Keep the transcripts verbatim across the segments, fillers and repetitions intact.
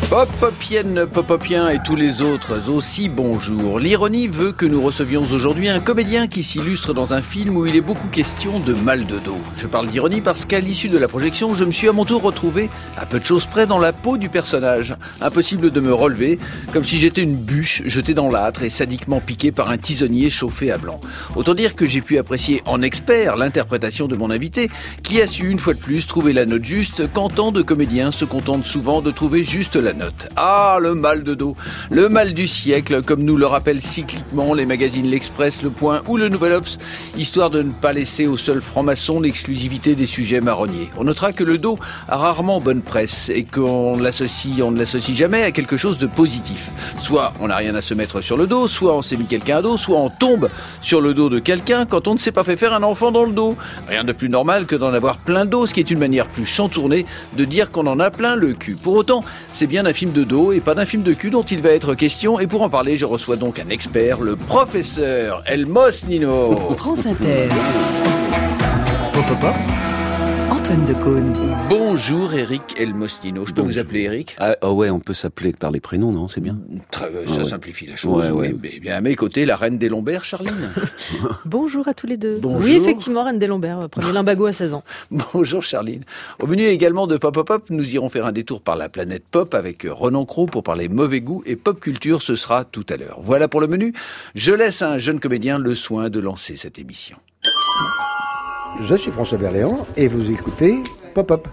Pop-Popienne, Pop-Popien et tous les autres aussi, bonjour. L'ironie veut que nous recevions aujourd'hui un comédien qui s'illustre dans un film où il est beaucoup question de mal de dos. Je parle d'ironie parce qu'à l'issue de la projection, je me suis à mon tour retrouvé, à peu de choses près, dans la peau du personnage. Impossible de me relever, comme si j'étais une bûche jetée dans l'âtre et sadiquement piquée par un tisonnier chauffé à blanc. Autant dire que j'ai pu apprécier en expert l'interprétation de mon invité, qui a su une fois de plus trouver la note juste quand tant de comédiens se contentent souvent de trouver juste la note. Ah, le mal de dos, le mal du siècle, comme nous le rappellent cycliquement les magazines L'Express, Le Point ou Le Nouvel Obs, histoire de ne pas laisser au seul franc-maçon l'exclusivité des sujets marronniers. On notera que le dos a rarement bonne presse et qu'on l'associe, on ne l'associe jamais à quelque chose de positif. Soit on n'a rien à se mettre sur le dos, soit on s'est mis quelqu'un à dos, soit on tombe sur le dos de quelqu'un quand on ne s'est pas fait faire un enfant dans le dos. Rien de plus normal que d'en avoir plein dos, ce qui est une manière plus chantournée de dire qu'on en a plein le cul. Pour autant, c'est bien un film de dos et pas d'un film de cul dont il va être question. Et pour en parler, je reçois donc un expert, le professeur Elmos Nino. France Inter. Pop, pop, pop. Antoine Decaune. Bonjour Eric Elmos Nino. Je peux Bonjour. vous appeler Eric ? Ah, ah ouais, on peut s'appeler par les prénoms, non ? C'est bien. Très, Ça Ah ouais. simplifie la chose. Ouais, ouais. Oui, mais bien à mes côtés, la reine des lombaires, Charline. Bonjour à tous les deux. Bonjour. Oui, effectivement, Reine des Lombaires, premier limbago à seize ans. Bonjour Charline. Au menu également de Pop Pop Pop, nous irons faire un détour par la planète pop avec Ronan Cros pour parler mauvais goût et pop culture, ce sera tout à l'heure. Voilà pour le menu. Je laisse à un jeune comédien le soin de lancer cette émission. Je suis François Berléand et vous écoutez Pop Pop.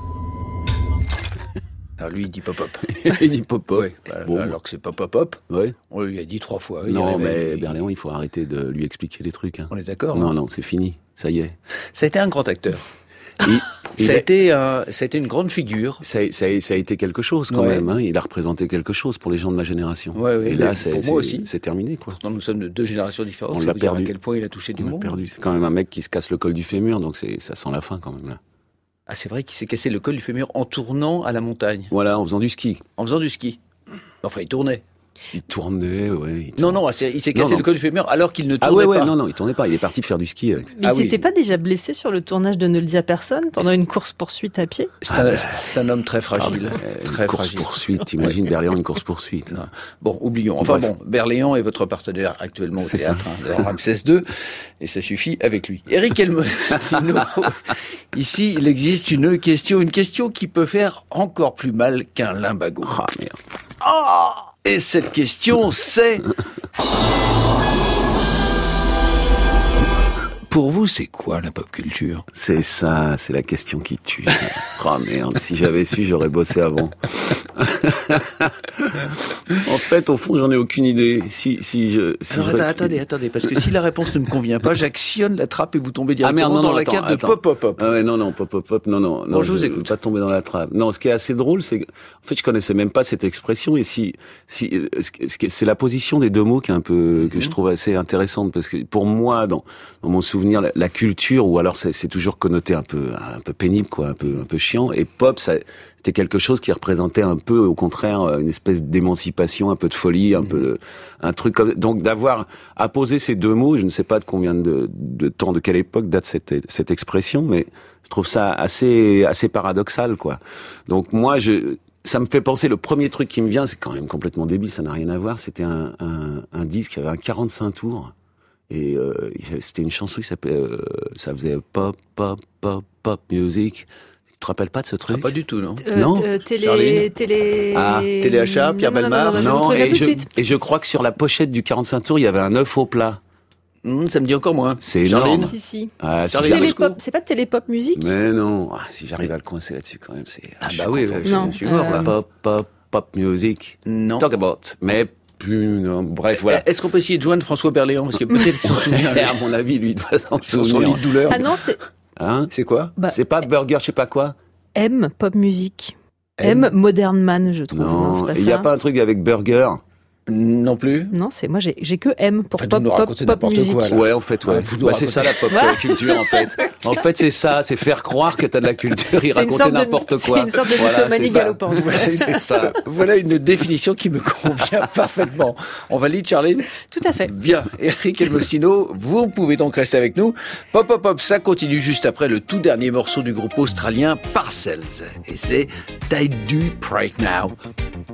Alors lui, il dit Pop Pop. Il dit pop pop. Ouais, bah, Bon. alors que c'est Pop Pop Pop. Ouais. On lui a dit trois fois. il Non, arrive, mais il- Berléand, il faut arrêter de lui expliquer les trucs. Hein. On est d'accord. Non, hein non, c'est fini. Ça y est. Ça a été un grand acteur. Il- il Ça a, est- été un, ça a été une grande figure. Ça, a- ça, a- ça a été quelque chose quand Ouais. même. Hein. Il a représenté quelque chose pour les gens de ma génération. Ouais, ouais, Et mais là, c'est, pour c'est, moi aussi. c'est terminé, quoi. Pourtant, nous sommes de deux générations différentes. On C'est l'a vous dire perdu. à quel point il a touché du On a monde. perdu. C'est quand même un mec qui se casse le col du fémur, donc c'est, ça sent la fin quand même là. Ah, c'est vrai qu'il s'est cassé le col du fémur en tournant à la montagne, Voilà, en faisant du ski. en faisant du ski. Enfin, il tournait. Il tournait, ouais. Il Non, tournait. non, c'est- il s'est Non, cassé non. le col du fémur alors qu'il ne Ah tournait ouais, ouais, pas. non, non, il tournait pas. Il est parti faire du ski avec. Mais Ah il oui. s'était pas déjà blessé sur le tournage de Ne le dis à personne pendant une course-poursuite à pied ? C'est un, c'est un homme très fragile. Euh, très une course fragile. poursuite, t'imagines Berléand une course poursuite. Non. Bon, oublions. Enfin Bref. bon, Berléand est votre partenaire actuellement au C'est théâtre, hein, dans Ramsès deux, et ça suffit avec lui. Eric Elmostino, ici, il existe une question, une question qui peut faire encore plus mal qu'un limbago. Ah merde. Et cette question, c'est... Pour vous, c'est quoi la pop culture ? C'est ça, c'est la question qui tue. Oh merde, si j'avais su, j'aurais bossé avant. En fait, au fond, j'en ai aucune idée. Si, si je, si Alors, je attends, réfléchis- attendez, attendez, parce que si la réponse ne me convient pas, j'actionne la trappe et vous tombez Ah directement merde, non, dans non, la attends, carte de attends. pop pop pop. Ah ouais, non, non, pop, pop, pop, non, non, Bon, non, je vous veux écoute. pas tomber dans la trappe. Non, ce qui est assez drôle, c'est que, en fait, je connaissais même pas cette expression, et si, si, euh, ce qui- ce qui- c'est la position des deux mots qui est un peu, que je trouve assez intéressante, parce que pour moi, dans, dans mon souvenir, la, la culture, ou alors c'est, c'est toujours connoté un peu, un peu pénible, quoi, un peu, un peu chiant, et pop, ça, c'était quelque chose qui représentait un peu, au contraire, une espèce d'émancipation, un peu de folie, un peu, de, un truc comme, donc d'avoir apposé ces deux mots, je ne sais pas de combien de, de temps, de quelle époque date cette, cette expression, mais je trouve ça assez, assez paradoxal, quoi. Donc moi, je, ça me fait penser, le premier truc qui me vient, c'est quand même complètement débile, ça n'a rien à voir, c'était un, un, un disque qui avait un quarante-cinq tours, et euh, c'était une chanson qui s'appelait, euh, ça faisait pop, pop, pop, pop music. Tu te rappelles pas de ce Ah, truc? pas du tout, non. Non. euh, télé, Charline. télé... Ah, Téléachat, Pierre Non, non, non, Bellemare. non, non, je vous Non, trouve ça et tout de je, suite. et je crois que sur la pochette du quarante-cinq tours, il y avait un œuf au plat. Hum, ça me dit encore moins. C'est Charline. énorme. Si, si. Ah, si Charlie j'arrive- Moscou. Télépop, c'est pas Télépop musique ? Mais non, ah, si j'arrive à le coincer là-dessus quand même, c'est... Ah je bah suis oui, content. je, Non, je suis mort euh, là. Pop, pop, pop music. Non. Talk about. Mais plus, non, bref, voilà. Est-ce qu'on peut essayer de joindre François Berléand parce que peut-être qu'il s'en souvient. à mon avis, lui, il doit s'en Sur son lit souvenir. de douleur. Ah non, c'est Hein? C'est quoi? bah, C'est pas burger, je sais pas quoi? M, pop musique. M. M, Modern Man, je trouve. Non, c'est Non, pas il y a ça. pas un truc avec burger? Non plus. Non, c'est moi j'ai j'ai que M pour En fait, vous pop nous pop racontez pop n'importe musique. quoi, là. Ouais, en fait, ouais. Ouais, vous nous Bah, c'est ça la pop Voilà. culture, en fait. En fait, c'est ça, c'est faire croire que t'as de la culture, et C'est une raconter sorte de- n'importe quoi. c'est une sorte de Voilà, mythomanie c'est ça. galopante. Ouais, c'est ça. Voilà une définition qui me convient parfaitement. On valide, Charline? Tout à fait. Bien. Eric Elmostino, vous pouvez donc rester avec nous. Pop, pop, pop, ça continue juste après le tout dernier morceau du groupe australien Parcels. Et c'est I Do Right Now.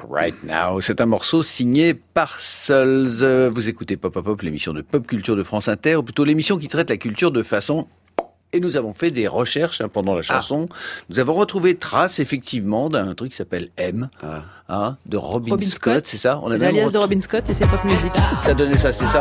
Right Now. C'est un morceau signé Parcels. Vous écoutez Pop Pop Pop, l'émission de pop culture de France Inter, ou plutôt l'émission qui traite la culture de façon... Et nous avons fait des recherches hein, pendant la chanson. Ah. Nous avons retrouvé trace, effectivement, d'un truc qui s'appelle M, ah. hein, de Robin, Robin Scott, Scott, c'est ça? On C'est l'alias retrouvé... de Robin Scott et c'est pop music. Ça donnait ça, c'est ça?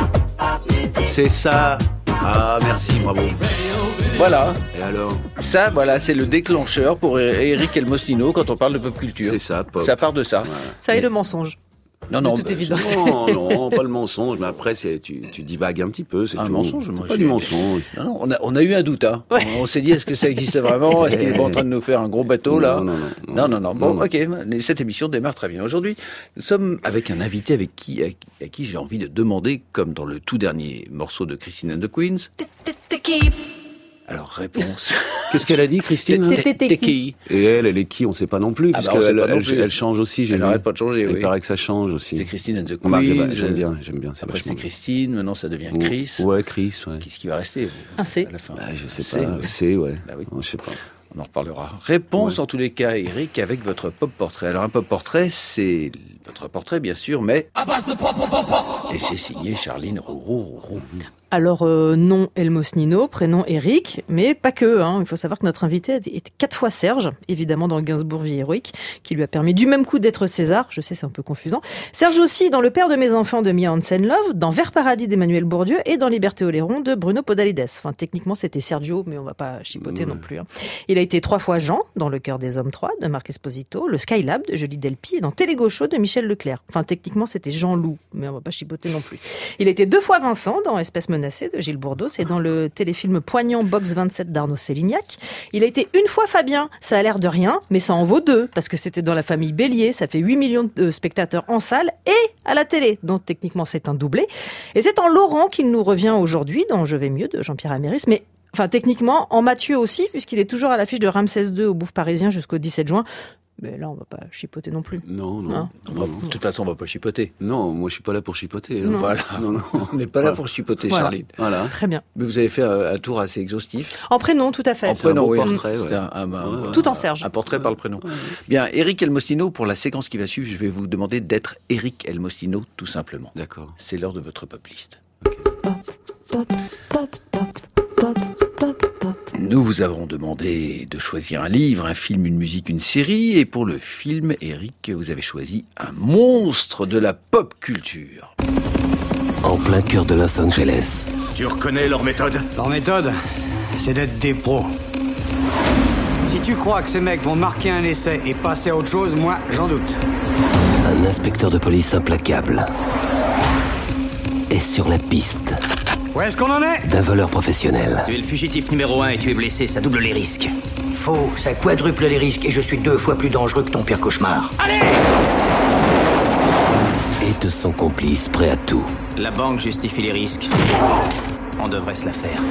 C'est ça. Ah, merci, bravo. Voilà. Et alors? Ça, voilà, c'est le déclencheur pour Eric Elmostino quand on parle de pop culture. C'est ça, pop. Ça part de ça. Ouais. Ça et le mensonge. Non, non, de toute bah, évidence. Non, non, pas le mensonge, mais après, c'est, tu, tu divagues un petit peu. C'est un tout. mensonge, moi. Pas du mensonge. Non, non, on a, on a eu un doute, hein. Ouais. On, on s'est dit, est-ce que ça existait vraiment? Est-ce qu'il est pas en train de nous faire un gros bateau, là? Non, non, non. Non, non, non. Bon, non, ok. Cette émission démarre très bien. Aujourd'hui, nous sommes avec un invité avec qui, à, à qui j'ai envie de demander, comme dans le tout dernier morceau de Christine and the Queens. Alors, réponse. Qu'est-ce qu'elle a dit, Christine? T'es qui? Et elle, elle est qui? On sait pas non plus, Ah parce bah, qu'elle elle, elle, elle change aussi. J'ai Elle vu. arrête pas de changer, oui. Il paraît que ça change aussi. C'était Christine and the Bah, Queens. j'aime bien, j'aime bien. C'est Après, c'était vachement Christine, maintenant ça devient Chris. Ouais, Chris, ouais. Qu'est-ce qui va rester? Un C. À la fin. Bah, je sais C, pas. ouais. C, ouais. Bah oui. Je sais pas. On en reparlera. Réponse Ouais. en tous les cas, Eric, avec votre pop portrait. Alors un pop portrait, c'est votre portrait bien sûr, mais et c'est signé Charline Roux Roux. Alors, euh, nom Elmos Nino, prénom Eric, mais pas que. Hein. Il faut savoir que notre invité était quatre fois Serge, évidemment dans le Gainsbourg Vie héroïque, qui lui a permis du même coup d'être César. Je sais, c'est un peu confusant. Serge aussi dans Le père de mes enfants de Mia Hansen-Love, dans Vers Paradis d'Emmanuel Bourdieu et dans Liberté Oléron de Bruno Podalides. Enfin, techniquement, c'était Sergio, mais on va pas chipoter Ouais. non plus. Hein. Il a été trois fois Jean dans Le cœur des hommes trois de Marc Esposito, le Skylab de Julie Delpy et dans Télégaucho de Michel Leclerc. Enfin, techniquement, c'était Jean-Loup, mais on va pas chipoter non plus. Il a été deux fois Vincent dans Espèce menacée de Gilles Bourdeau, c'est dans le téléfilm Poignant Box vingt-sept d'Arnaud Sélignac. Il a été une fois Fabien, ça a l'air de rien, mais ça en vaut deux, parce que c'était dans la famille Bélier, ça fait huit millions de spectateurs en salle et à la télé, donc techniquement c'est un doublé. Et c'est en Laurent qu'il nous revient aujourd'hui dans Je vais mieux de Jean-Pierre Améris, mais enfin techniquement en Mathieu aussi, puisqu'il est toujours à l'affiche de Ramsès deux au Bouffe Parisien jusqu'au dix-sept juin. Mais là, on va pas chipoter non plus. Non, non. Hein On va- de toute façon, on va pas chipoter. Non, moi je suis pas là pour chipoter. hein. Non. Voilà. Non, non. On n'est pas là Voilà. pour chipoter, Voilà. Charline. Voilà. Très bien. Mais vous avez fait un, un tour assez exhaustif. En prénom, tout à fait. En C'est un prénom, beau oui. portrait, ouais. C'était un, un- un- Ouais, ouais. Tout en Serge. Un portrait par le prénom. Bien, Eric Elmostino, pour la séquence qui va suivre, je vais vous demander d'être Eric Elmostino, tout simplement. D'accord. C'est l'heure de votre pop list. Nous vous avons demandé de choisir un livre, un film, une musique, une série. Et pour le film, Eric, vous avez choisi un monstre de la pop culture. En plein cœur de Los Angeles, Tu reconnais leur méthode? Leur méthode, c'est d'être des pros. Si tu crois que ces mecs vont marquer un essai et passer à autre chose, moi, j'en doute. un inspecteur de police implacable est sur la piste Où est-ce qu'on en est? d'un voleur professionnel. Tu es le fugitif numéro un et tu es blessé, ça double les risques. Faux, ça quadruple les risques et je suis deux fois plus dangereux que ton pire cauchemar. Et de son complice prêt à tout. La banque justifie les risques. On devrait se la faire.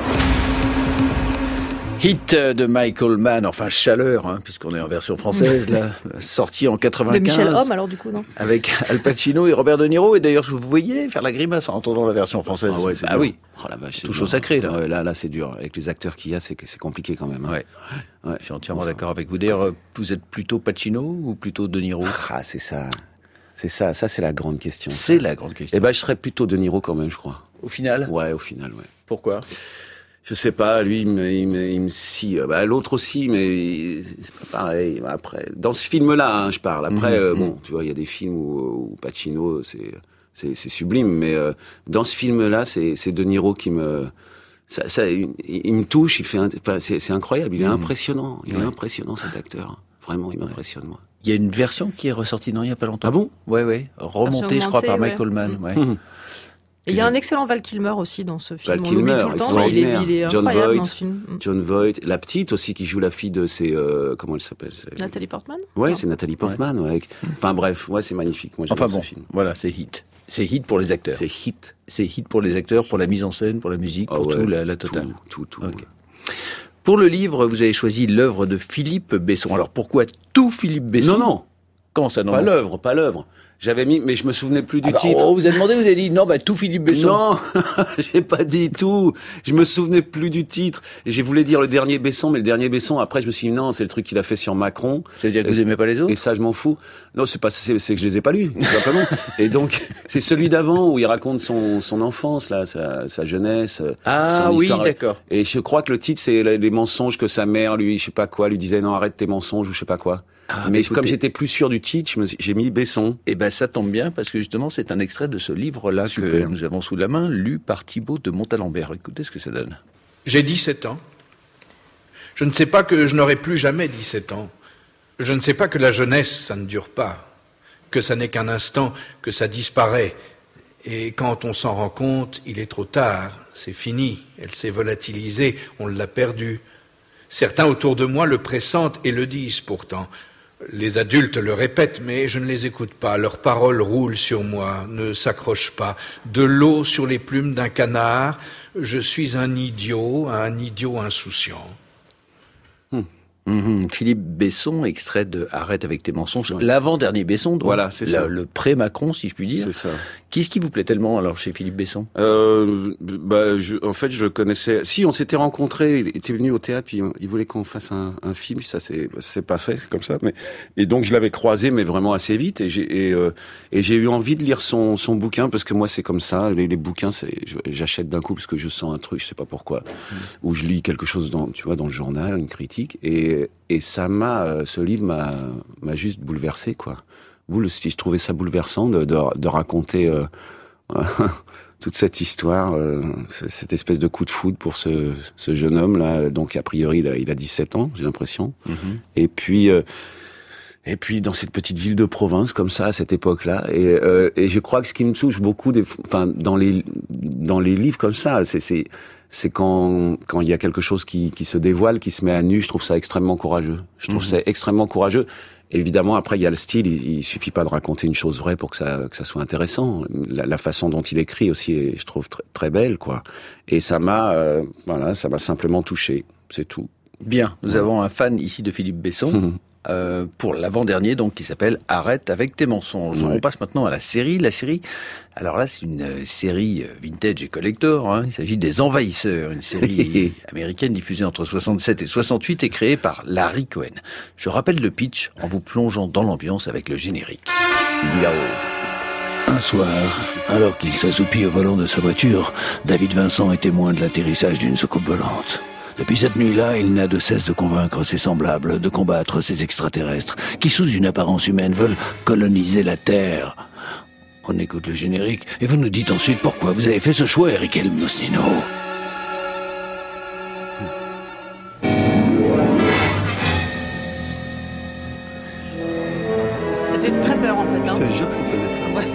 Hit de Michael Mann, enfin Chaleur, hein, puisqu'on est en version française, là, sorti en De quatre-vingt-quinze. Michel Homme, alors du coup, non? Avec Al Pacino et Robert De Niro. Et d'ailleurs, je vous voyais faire la grimace en entendant la version française. Ah ouais, c'est ah dur. oui. Oh la vache, c'est Touche dur. au sacré, là. Ouais, là, là, c'est dur. Avec les acteurs qu'il y a, c'est, c'est compliqué quand même. hein. Ouais. Ouais. Je suis entièrement d'accord avec vous. D'ailleurs, vous êtes plutôt Pacino ou plutôt De Niro? Ah, c'est ça. C'est ça. Ça, c'est la grande question. C'est la grande question. Eh ben, je serais plutôt De Niro quand même, je crois. Au final, Ouais, au final, ouais. pourquoi? Je sais pas, lui, il me, il me, il me scie. Bah, l'autre aussi, mais c'est pas pareil. Après, dans ce film-là, hein, je parle. Après, Mhm, euh, mhm. bon, tu vois, il y a des films où, où Pacino, c'est, c'est, c'est sublime, mais euh, dans ce film-là, c'est, c'est De Niro qui me, ça, ça, il, il me touche. Il fait, un, enfin, c'est, c'est incroyable. Il est Mhm. impressionnant. Il Ouais. est impressionnant cet acteur. Vraiment, il m'impressionne moi. Il y a une version qui est ressortie, non, il y a pas longtemps. Ah bon? Ouais, ouais. Remontée, Version je crois, par augmentée, Michael Mann. Ouais. Et il y a un excellent Val Kilmer aussi dans ce film. Val On l'oublie Kilmer, tout le temps, mais il est, il est John incroyable Voight. dans ce film. Mm. John Voight, la petite aussi qui joue la fille de ces, euh, comment elle s'appelle? C'est- Nathalie Portman? Ouais, Non. c'est Nathalie Portman. Ouais. Enfin bref, ouais, c'est magnifique. Moi, Enfin j'adore bon, ce film. voilà, c'est hit. C'est hit pour les acteurs. C'est hit. C'est hit pour les acteurs, pour la mise en scène, pour la musique, Ah pour ouais, tout, la, la totale. Tout, tout, tout. Ok. Pour le livre, vous avez choisi l'œuvre de Philippe Besson. Alors pourquoi tout Philippe Besson? Non, non, Comment ça, non? pas l'œuvre, pas l'œuvre. J'avais mis, mais je me souvenais plus du ah bah, titre. Oh, vous avez demandé, vous avez dit non, bah tout Philippe Besson. Non, j'ai pas dit tout. Je me souvenais plus du titre. Et j'ai voulu dire le dernier Besson, mais le dernier Besson. Après, je me suis dit non, c'est le truc qu'il a fait sur Macron. Ça veut dire que et, vous aimez pas les autres? Et ça, je m'en fous. Non, c'est pas, c'est, c'est que je les ai pas lus, tout simplement. Et donc, c'est celui d'avant où il raconte son son enfance, là, sa, sa jeunesse. Ah son oui, histoire. d'accord. Et je crois que le titre, c'est les mensonges que sa mère, lui, je sais pas quoi, lui disait non, arrête tes mensonges ou je sais pas quoi. Ah, mais écoutez, comme j'étais plus sûr du titre, je me, j'ai mis Besson. Eh ben, ça tombe bien, parce que justement, c'est un extrait de ce livre-là Super. que nous avons sous la main, lu par Thibaut de Montalembert. Écoutez ce que ça donne. J'ai dix-sept ans. Je ne sais pas que je n'aurai plus jamais dix-sept ans. Je ne sais pas que la jeunesse, ça ne dure pas, que ça n'est qu'un instant, que ça disparaît. Et quand on s'en rend compte, il est trop tard, c'est fini, elle s'est volatilisée, on l'a perdue. Certains autour de moi le pressentent et le disent pourtant. Les adultes le répètent, mais je ne les écoute pas. Leurs paroles roulent sur moi, ne s'accrochent pas. De l'eau sur les plumes d'un canard, je suis un idiot, un idiot insouciant. Hum. Mmh, Philippe Besson, extrait de Arrête avec tes mensonges, ouais. L'avant-dernier Besson, donc voilà, c'est la, ça. Le pré-Macron, si je puis dire. C'est ça. Qu'est-ce qui vous plaît tellement alors chez Philippe Besson? euh, bah, je, En fait, je connaissais. Si, on s'était rencontrés. Il était venu au théâtre, puis il voulait qu'on fasse un, un film. Ça, c'est, c'est pas fait, c'est comme ça. Mais et donc je l'avais croisé, mais vraiment assez vite. Et j'ai et, euh, et j'ai eu envie de lire son son bouquin parce que moi, c'est comme ça. Les, les bouquins, c'est j'achète d'un coup parce que je sens un truc, je sais pas pourquoi, mmh. ou je lis quelque chose dans, tu vois, dans le journal, une critique, et et ça m'a, ce livre m'a, m'a juste bouleversé, quoi. Vous, si je trouvais ça bouleversant de, de, de raconter euh, toute cette histoire, euh, cette espèce de coup de foudre pour ce, ce jeune homme là. Donc a priori, il a, il a dix-sept ans, j'ai l'impression. Mm-hmm. Et puis, euh, et puis dans cette petite ville de province comme ça à cette époque-là. Et, euh, et je crois que ce qui me touche beaucoup, des, enfin dans les dans les livres comme ça, c'est c'est c'est quand quand il y a quelque chose qui qui se dévoile, qui se met à nu. Je trouve ça extrêmement courageux. Je trouve mmh. ça extrêmement courageux. Évidemment, après il y a le style. Il, il suffit pas de raconter une chose vraie pour que ça que ça soit intéressant. La, la façon dont il écrit aussi, est, je trouve très, très belle, quoi. Et ça m'a euh, voilà, ça m'a simplement touché. C'est tout. Bien. Nous ouais. avons un fan ici de Philippe Besson. Mmh. Euh, pour l'avant-dernier, donc, qui s'appelle Arrête avec tes mensonges. Ouais. On passe maintenant à la série. La série, alors là, c'est une euh, série vintage et collector. Hein. Il s'agit des Envahisseurs, une série américaine diffusée entre soixante-sept et soixante-huit et créée par Larry Cohen. Je rappelle le pitch en vous plongeant dans l'ambiance avec le générique. Un soir, alors qu'il s'assoupit au volant de sa voiture, David Vincent est témoin de l'atterrissage d'une soucoupe volante. Depuis cette nuit-là, il n'a de cesse de convaincre ses semblables, de combattre ces extraterrestres, qui sous une apparence humaine veulent coloniser la Terre. On écoute le générique, et vous nous dites ensuite pourquoi vous avez fait ce choix, Eric El Mosnino. Ça fait très peur, en fait. Hein. Je te jure que ça me faisait peur. Ouais.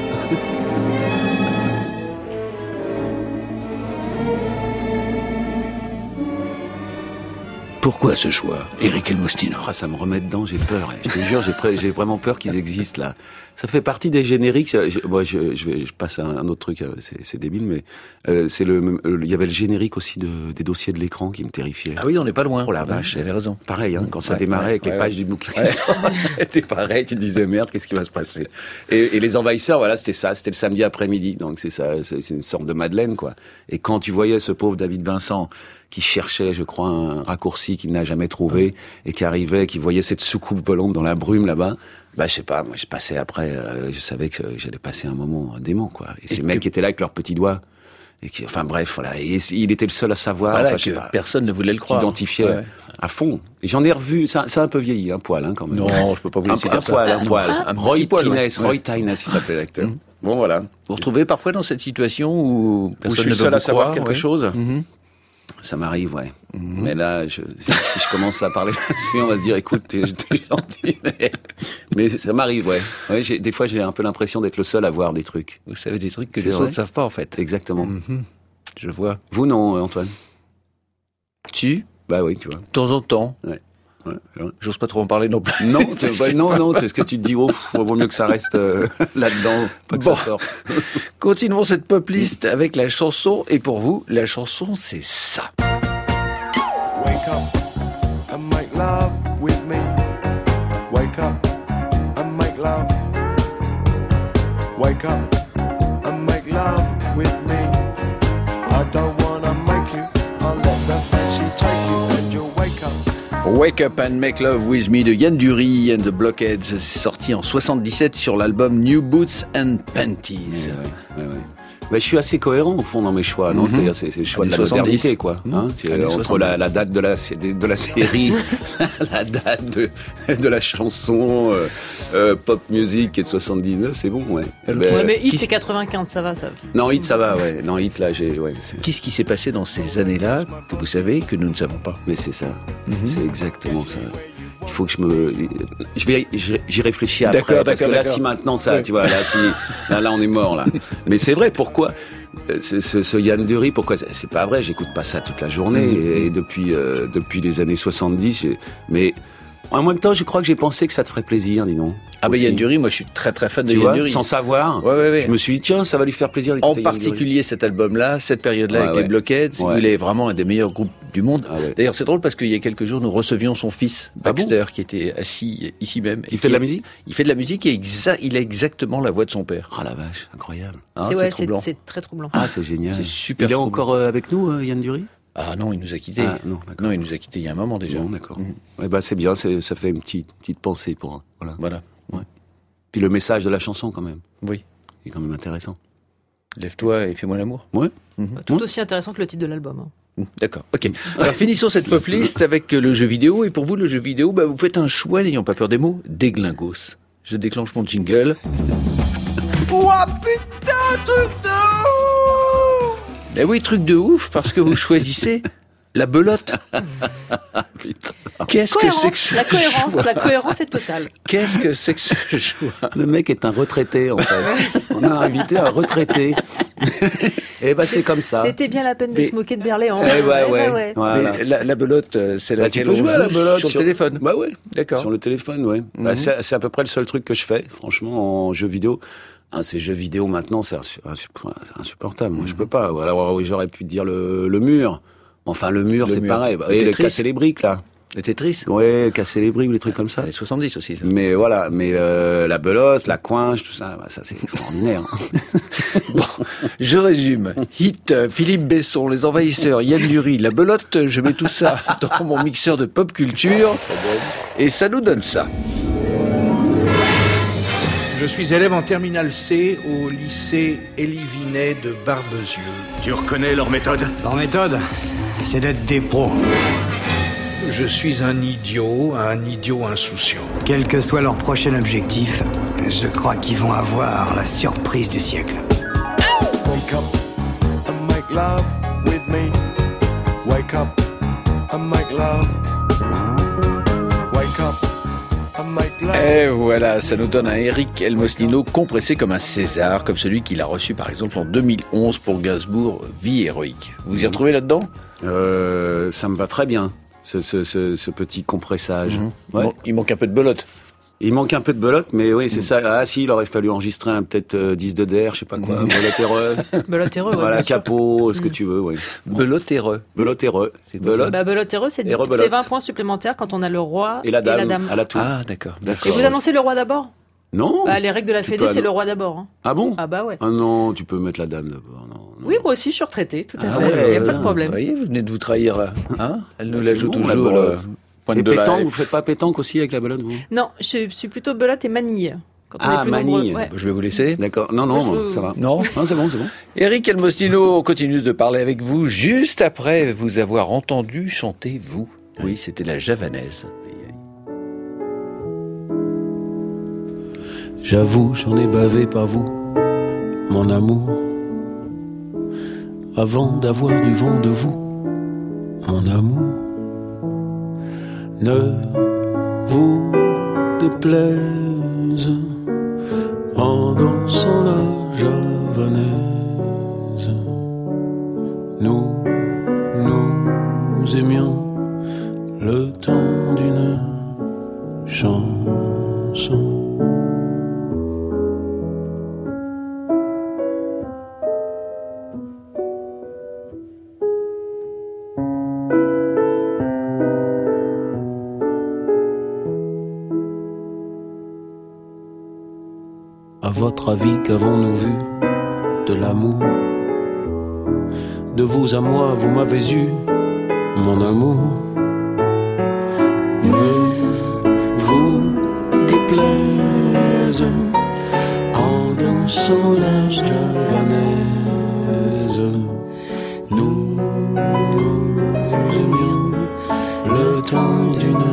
Pourquoi ce choix, Eric El Mosnino? Ah, ça me remet dedans, j'ai peur. Je te jure, j'ai, pré- j'ai vraiment peur qu'ils existent là. Ça fait partie des génériques. Je, moi, je, je, vais, je passe à un autre truc. C'est, c'est débile, mais euh, c'est le. Il y avait le générique aussi de, des dossiers de l'écran qui me terrifiait. Ah oui, on n'est pas loin. Oh la vache, vous avez raison. Pareil, hein, quand ça ouais, démarrait ouais, avec ouais, les pages ouais. du bouquin, ouais. C'était pareil. Tu te disais merde, qu'est-ce qui va se passer? Et, et les Envahisseurs, voilà, c'était ça. C'était le samedi après-midi, donc c'est ça. C'est, c'est une sorte de Madeleine, quoi. Et quand tu voyais ce pauvre David Vincent qui cherchait, je crois, un raccourci qu'il n'a jamais trouvé, et qui arrivait, qui voyait cette soucoupe volante dans la brume là-bas, bah je sais pas, moi je passais après, euh, je savais que j'allais passer un moment dément, quoi. Et, et ces que... mecs qui étaient là avec leurs petits doigts, et qui, enfin bref, voilà, et il était le seul à savoir, voilà, enfin, que je sais pas, personne ne voulait le croire, s'identifiait ouais. à fond. Et j'en ai revu, ça, ça a un peu vieilli, un poil, hein, quand même. Non, je peux pas vous laisser un, dire un ça. Poil, un poil, un Roy poil, Tynes, ouais. Roy Tynes, il s'appelait l'acteur. Mm-hmm. Bon voilà. Vous retrouvez parfois dans cette situation où personne où je suis ne seul veut à savoir croire, quelque ouais. chose. Mm-hmm. Ça m'arrive, ouais. Mmh. Mais là, je, si, si je commence à parler là-dessus, on va se dire, écoute, t'es, t'es gentil, mais, mais ça m'arrive, ouais. ouais j'ai, des fois, j'ai un peu l'impression d'être le seul à voir des trucs. Vous savez des trucs que c'est les vrai. autres ne savent pas, en fait. Exactement. Mmh. Je vois. Vous, non, Antoine? Si. Bah oui, tu vois. De temps en temps. Ouais. Ouais, ouais. J'ose pas trop en parler non plus. Non, c'est, bah, non, non, c'est ce que tu te dis, oh, vaut mieux que ça reste euh, là-dedans, pas que bon. ça sorte. Continuons cette pop list avec la chanson, et pour vous, la chanson, c'est ça. Wake up and make love with me. Wake up and make love. Wake up and make love with me. I don't wanna make you, I'll let the fancy take you and you'll wake up. Wake Up and Make Love With Me de Yann Dury and the Blockheads, c'est sorti en soixante-dix-sept sur l'album New Boots and Panties. Ouais, ouais, ouais. Mais je suis assez cohérent au fond dans mes choix, non? Mm-hmm. C'est-à-dire c'est, c'est le choix Allez, de la soixante-dix. Modernité, quoi. Mmh. Hein, c'est, entre la, la date de la, de la série, la date de, de la chanson euh, euh, pop music qui est de soixante-dix-neuf, c'est bon, ouais. Ben, ouais mais Hit c'est quatre-vingt-quinze, ça va, ça. Non, Hit ça va, ouais. Non, Hit là, j'ai, ouais. C'est... Qu'est-ce qui s'est passé dans ces années-là que vous savez que nous ne savons pas? Mais c'est ça, mm-hmm. C'est exactement ça. Il faut que je me, je vais, j'y réfléchis après. D'accord, parce d'accord, que là, d'accord. si maintenant ça, ouais. Tu vois, là, si, là, là, on est mort, là. Mais c'est vrai, pourquoi? Ce, ce, ce Yann Dury, pourquoi? C'est pas vrai, j'écoute pas ça toute la journée, mmh. et, et depuis, euh, depuis les années soixante-dix, et, mais, en même temps, je crois que j'ai pensé que ça te ferait plaisir, dis donc. Ah bah Yann Dury, moi je suis très très fan de tu Yann vois, Dury. Sans savoir, ouais, ouais, ouais. Je me suis dit, tiens, ça va lui faire plaisir d'écouter En particulier cet album-là, cette période-là ouais, avec ouais. les Blockheads, ouais. où il est vraiment un des meilleurs groupes du monde. Ah ouais. D'ailleurs, c'est drôle parce qu'il y a quelques jours, nous recevions son fils, Baxter, ah bon qui était assis ici même. Il fait de la musique? Il fait de la musique et exa- il a exactement la voix de son père. Ah oh la vache, incroyable. Hein, c'est, ouais, c'est, c'est très troublant. Ah, c'est génial. C'est super. Il est encore euh, avec nous, euh, Yann Dury? Ah non, il nous a quittés. Ah, non, non, il nous a quittés il y a un moment déjà. Bon, d'accord. Mmh. Eh ben, c'est bien, c'est, ça fait une petite, petite pensée pour... Voilà. Voilà. Ouais. Puis le message de la chanson, quand même. Oui. Il est quand même intéressant. Lève-toi et fais-moi l'amour. Ouais. Mmh. Tout aussi intéressant que le titre de l'album. Hein. Mmh. D'accord, ok. Alors finissons cette pop list avec le jeu vidéo. Et pour vous, le jeu vidéo, bah, vous faites un choix, n'ayant pas peur des mots, déglingos. Je déclenche mon jingle. Ouah, putain, truc de ouf! Eh oui, truc de ouf, parce que vous choisissez la belote. Qu'est-ce cohérence, que c'est que ce la cohérence, choix la cohérence est totale. Qu'est-ce que c'est que ce choix? Le mec est un retraité, en fait. On a invité un retraité. Et ben c'est comme ça. C'était bien la peine de Mais... se moquer de Berléand. Eh ouais, ouais. ouais. ouais. Voilà. La, la belote, c'est bah, laquelle tu peux jouer à la belote sur, sur le téléphone. Bah ouais, d'accord. Sur le téléphone, ouais. Mm-hmm. Bah, c'est, c'est à peu près le seul truc que je fais, franchement, en jeu vidéo. Hein, ces jeux vidéo maintenant, c'est insupportable. Moi, mmh. je peux pas. Alors, j'aurais pu dire le, le mur. Enfin, le mur, le c'est mur. Pareil. Le et le casser les briques, là. Le Tetris. Ouais, casser les briques, les trucs comme ça. Les soixante-dix aussi. Ça. Mais voilà, mais euh, la belote, la coinche, tout ça, bah, ça c'est extraordinaire. Bon, je résume. Hit, Philippe Besson, Les Envahisseurs, Yann Dury, la belote. Je mets tout ça dans mon mixeur de pop culture et ça nous donne ça. Je suis élève en terminale C au lycée Élie Vinet de Barbezieux. Tu reconnais leur méthode? Leur méthode, c'est d'être des pros. Je suis un idiot, un idiot insouciant. Quel que soit leur prochain objectif, je crois qu'ils vont avoir la surprise du siècle. Wake up and make love with me. Wake up and make love. Wake up. Et voilà, ça nous donne un Eric Elmosnino compressé comme un César, comme celui qu'il a reçu par exemple en deux mille onze pour Gainsbourg, Vie héroïque. Vous y retrouvez là-dedans? euh, Ça me va très bien, ce, ce, ce, ce petit compressage. Mmh. Ouais. Bon, il manque un peu de belote. Il manque un peu de belote, mais oui, c'est mmh. ça. Ah si, il aurait fallu enregistrer un peut-être euh, dix de D R, je sais pas quoi, mmh. belotéreux. Belotéreux, voilà, ouais, capot, ce mmh. que tu veux, oui. Belotéreux. Belotéreux. C'est belote. Bah, belotéreux, c'est, c'est vingt points supplémentaires quand on a le roi et la dame. Et la dame. À la tour. Ah, d'accord. d'accord. Et vous annoncez le roi d'abord? Non. Bah, les règles de la Fédé, c'est le roi d'abord. Hein. Ah bon? Ah bah ouais. Ah non, tu peux mettre la dame d'abord. Non, non. Oui, moi aussi, je suis retraité, tout à ah fait. Il ouais, n'y a euh, pas de problème. Vous voyez, vous venez de vous trahir. Hein? Elle nous bah, l'ajoute bon, toujours. La Point et de pétanque, la... vous faites pas pétanque aussi avec la belote, vous? Non, je suis plutôt belote et manille. Quand on ah, est plus manille. Ouais. Je vais vous laisser. D'accord. Non, non, Moi, je... ça va. Non, non c'est bon, c'est bon. Eric Elmosnino, on continue de parler avec vous juste après vous avoir entendu chanter vous. Oui, c'était la javanaise. J'avoue, j'en ai bavé par vous, mon amour, avant d'avoir eu vent de vous, mon amour. Ne vous déplaise en dansant la javanaise. Nous, nous aimions le temps d'une chanson. votre avis, qu'avons-nous vu de l'amour? De vous à moi, vous m'avez eu, mon amour. Mais vous déplaise en dansant la javanaise. Nous nous aimions le temps d'une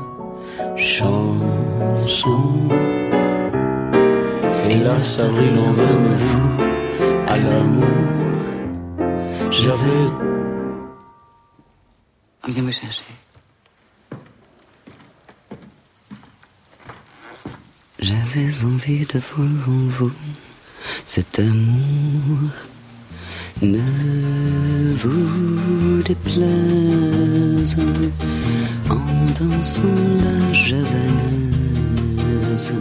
chanson. Hélas, avril en vain me voue à l'amour. J'avais... Viens me chercher. J'avais envie de voir en vous cet amour. Ne vous déplaise en dansant la javanaise.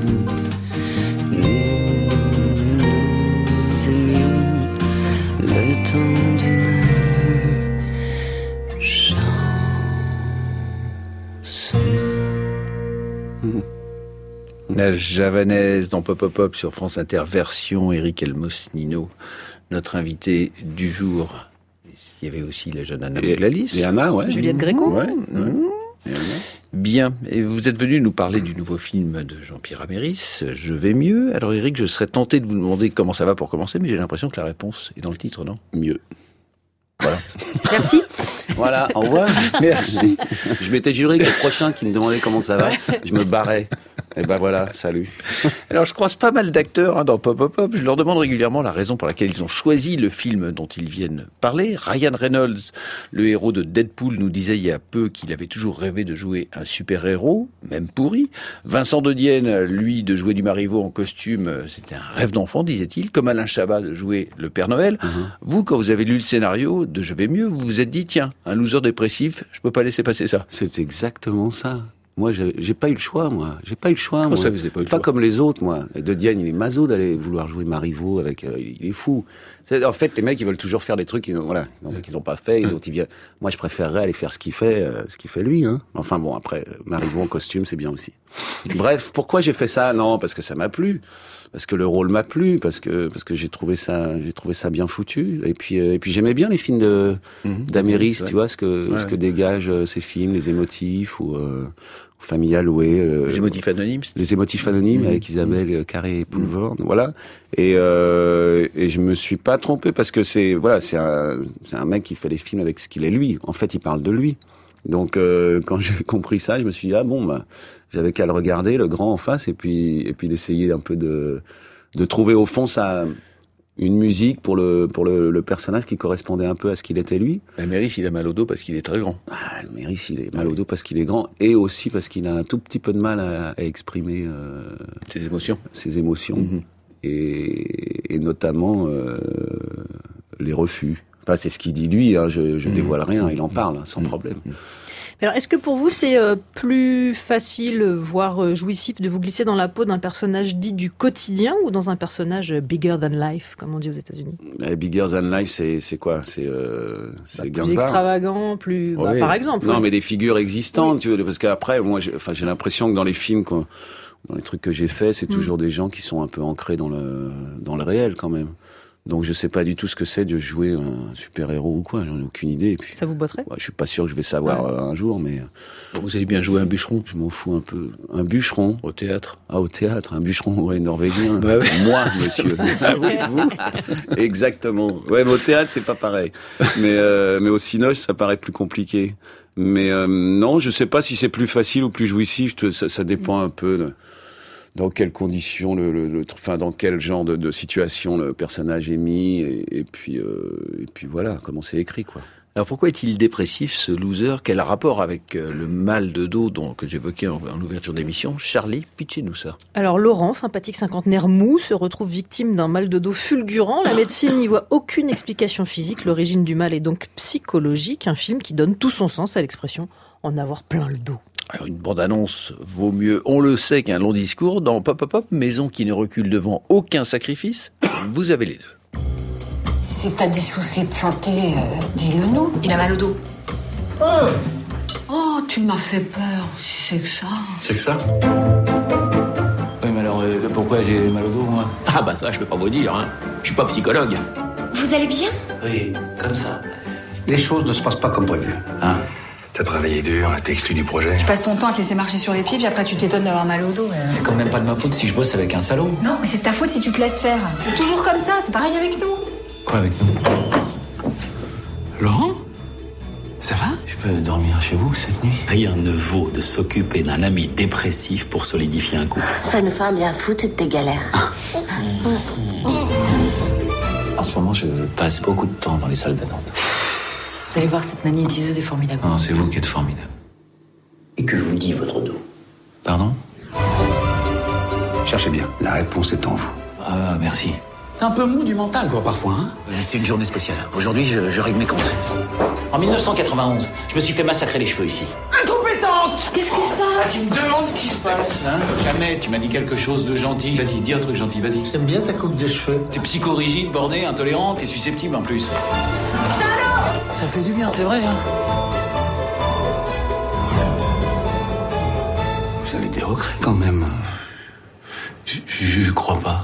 Nous nous aimions le temps d'une chanson. La javanaise dans Pop Pop Pop sur France Inter, version Eric Elmos-Nino, notre invité du jour. Il y avait aussi la jeune Anna Mouglalis. Et Anna, ouais. Juliette Gréco. Ouais. Mmh. Bien. Et vous êtes venu nous parler du nouveau film de Jean-Pierre Améris, Je vais mieux. Alors Eric, je serais tenté de vous demander comment ça va pour commencer, mais j'ai l'impression que la réponse est dans le titre, non? Mieux. Voilà. Merci. Voilà, au revoir. Merci. Je m'étais juré que le prochain qui me demandait comment ça va, je me barrais. Et ben voilà, salut. Alors je croise pas mal d'acteurs hein, dans Pop Pop Pop. Je leur demande régulièrement la raison pour laquelle ils ont choisi le film dont ils viennent parler. Ryan Reynolds, le héros de Deadpool, nous disait il y a peu qu'il avait toujours rêvé de jouer un super-héros, même pourri. Vincent de Dienne, lui, de jouer du Marivaux en costume, c'était un rêve d'enfant, disait-il. Comme Alain Chabat de jouer le Père Noël. Mm-hmm. Vous, quand vous avez lu le scénario de Je vais mieux, vous vous êtes dit, tiens, un loser dépressif, je peux pas laisser passer ça. C'est exactement ça. Moi, j'ai, j'ai pas eu le choix, moi. J'ai pas eu le choix, moi. Ça, vous avez pas eu le pas choix. Comme les autres, moi. De Diane, il est maso d'aller vouloir jouer Marivaux avec, euh, il est fou. C'est, en fait, les mecs, ils veulent toujours faire des trucs qu'ils n'ont, voilà, qu'ils n'ont pas fait, et dont ils viennent. Moi, je préférerais aller faire ce qu'il fait, euh, ce qu'il fait lui, hein. Enfin bon, après, Marivaux en costume, c'est bien aussi. Bref, pourquoi j'ai fait ça? Non, parce que ça m'a plu. Parce que le rôle m'a plu, parce que parce que j'ai trouvé ça j'ai trouvé ça bien foutu, et puis euh, et puis j'aimais bien les films de mmh, d'Améris, tu vois ce que ouais, ce que dégagent euh, ces films, les émotifs ou euh, Famille Allouée, euh, les émotifs anonymes, les émotifs anonymes mmh, avec Isabelle mmh. Carré et Poulvord, mmh. voilà. Et euh, et je me suis pas trompé parce que c'est voilà c'est un c'est un mec qui fait des films avec ce qu'il est lui. En fait, il parle de lui. Donc euh, quand j'ai compris ça, je me suis dit ah bon bah j'avais qu'à le regarder, le grand en face, et puis et puis d'essayer un peu de de trouver au fond ça une musique pour le pour le, le personnage qui correspondait un peu à ce qu'il était lui. Améris, il a mal au dos parce qu'il est très grand. Ah, Améris, il est mal au dos parce qu'il est grand et aussi parce qu'il a un tout petit peu de mal à, à exprimer euh, ses émotions, ses émotions mm-hmm. et, et notamment euh, les refus. Enfin, c'est ce qu'il dit lui, hein, je, je mmh. dévoile rien, il en parle, hein, sans mmh. problème. Alors, est-ce que pour vous, c'est euh, plus facile, voire euh, jouissif, de vous glisser dans la peau d'un personnage dit du quotidien ou dans un personnage bigger than life, comme on dit aux États-Unis? eh, Bigger than life, c'est, c'est quoi? C'est, euh, c'est bah, plus extravagant, plus... Oui. Bah, par exemple. Non, oui. mais des figures existantes, oui. tu vois, parce qu'après, moi, j'ai, enfin, j'ai l'impression que dans les films, quoi, dans les trucs que j'ai faits, c'est mmh. toujours des gens qui sont un peu ancrés dans le, dans le réel, quand même. Donc je sais pas du tout ce que c'est de jouer un super-héros ou quoi, j'en ai aucune idée. Et puis, ça vous botterait? Ouais, je suis pas sûr que je vais savoir ouais. un jour, mais... Bon, vous avez bien joué un bûcheron? Je m'en fous un peu. Un bûcheron? Au théâtre? Ah, au théâtre, un bûcheron, ouais, norvégien. Bah ouais. Moi, monsieur. Ah, vous, vous exactement. Ouais, mais au théâtre, c'est pas pareil. Mais, euh, mais au cinoche, ça paraît plus compliqué. Mais euh, non, je sais pas si c'est plus facile ou plus jouissif, ça, ça dépend un peu de... dans quelles conditions, le, le, le, enfin dans quel genre de, de situation le personnage est mis, et, et puis euh, et puis voilà comment c'est écrit quoi. Alors pourquoi est-il dépressif ce loser? Quel rapport avec euh, le mal de dos dont, que j'évoquais en, en ouverture d'émission? Charlie, pitchez-nous ça. Alors Laurent, sympathique cinquantenaire mou, se retrouve victime d'un mal de dos fulgurant. La médecine n'y voit aucune explication physique. L'origine du mal est donc psychologique. Un film qui donne tout son sens à l'expression « en avoir plein le dos ». Alors une bande-annonce vaut mieux, on le sait, qu'un long discours. Dans Pop Pop Pop, maison qui ne recule devant aucun sacrifice, vous avez les deux. Si t'as des soucis de santé, euh, dis-le nous. Il a mal au dos. Oh, oh tu m'as fait peur, si c'est que ça. C'est que ça? Oui, mais alors, euh, pour, pourquoi j'ai mal au dos, moi? Ah bah ça, je peux pas vous dire, hein. Je suis pas psychologue. Vous allez bien? Oui, comme ça. Les choses ne se passent pas comme prévu. Hein? T'as travaillé dur, t'es exclu du projet. Tu passes ton temps à te laisser marcher sur les pieds, puis après tu t'étonnes d'avoir mal au dos. euh. C'est quand même pas de ma faute si je bosse avec un salaud. Non, mais c'est de ta faute si tu te laisses faire. C'est toujours comme ça, c'est pareil avec nous. Quoi avec nous? Laurent? Ça va? Je peux dormir chez vous cette nuit? Rien ne vaut de s'occuper d'un ami dépressif pour solidifier un couple. Ça nous fait un bien fou toutes tes galères. En ce moment, je passe beaucoup de temps dans les salles d'attente. Vous allez voir, cette magnétiseuse est formidable. Non, c'est vous qui êtes formidable. Et que vous dit votre dos? Pardon? Cherchez bien, la réponse est en vous. Ah, merci. T'es un peu mou du mental, toi, parfois, hein? C'est une journée spéciale. Aujourd'hui, je, je règle mes comptes. En mille neuf cent quatre-vingt-onze, je me suis fait massacrer les cheveux ici. Incompétente! Qu'est-ce qui se passe? Ah, tu me demandes ce qui se passe, hein? Jamais, tu m'as dit quelque chose de gentil. Vas-y, dis un truc gentil, vas-y. J'aime bien ta coupe de cheveux. T'es psychorigide, bordé, intolérant, t'es susceptible en plus. Ça fait du bien, c'est vrai, hein? Vous avez des regrets quand même. Je, je, je crois pas.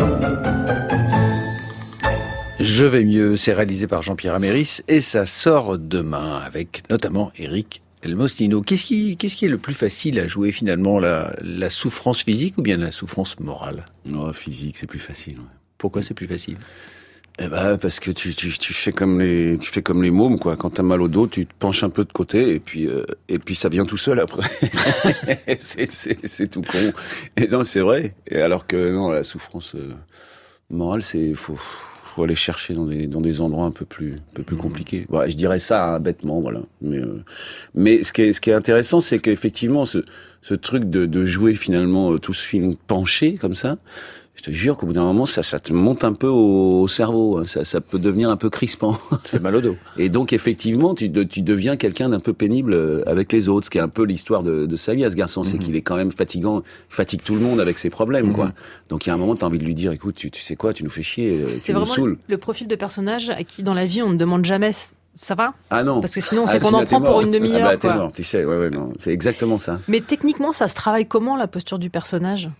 Je vais mieux, c'est réalisé par Jean-Pierre Améris et ça sort demain avec notamment Éric Elmosnino. Qu'est-ce qui, qu'est-ce qui est le plus facile à jouer finalement, la, la souffrance physique ou bien la souffrance morale? Non, physique, c'est plus facile. Ouais. Pourquoi c'est plus facile? Eh ben, parce que tu, tu, tu fais comme les, tu fais comme les mômes, quoi. Quand t'as mal au dos, tu te penches un peu de côté, et puis, euh, et puis ça vient tout seul après. c'est, c'est, c'est tout con. Et non, c'est vrai. Et alors que, non, la souffrance euh, morale, c'est, faut, faut aller chercher dans des, dans des endroits un peu plus, un peu plus compliqués. Voilà, je dirais ça, hein, bêtement, voilà. Mais, euh, mais ce qui est, ce qui est intéressant, c'est qu'effectivement, ce, ce truc de, de jouer finalement euh, tout ce film penché, comme ça, je te jure qu'au bout d'un moment, ça, ça te monte un peu au, au cerveau. Ça, ça peut devenir un peu crispant. Ça fait mal au dos. Et donc, effectivement, tu, de, tu deviens quelqu'un d'un peu pénible avec les autres. Ce qui est un peu l'histoire de, de sa vie à ce garçon, mm-hmm. c'est qu'il est quand même fatigant, il fatigue tout le monde avec ses problèmes, mm-hmm. quoi. Donc, il y a un moment, t'as envie de lui dire, écoute, tu, tu sais quoi, tu nous fais chier, c'est tu nous vraiment saoules. Le, le profil de personnage à qui, dans la vie, on ne demande jamais. Ça va? Ah non. Parce que sinon, ah, c'est qu'on en prend pour une demi-heure. Ah bah, t'es quoi. mort, tu sais, ouais, ouais, non. C'est exactement ça. Mais techniquement, ça se travaille comment, la posture du personnage?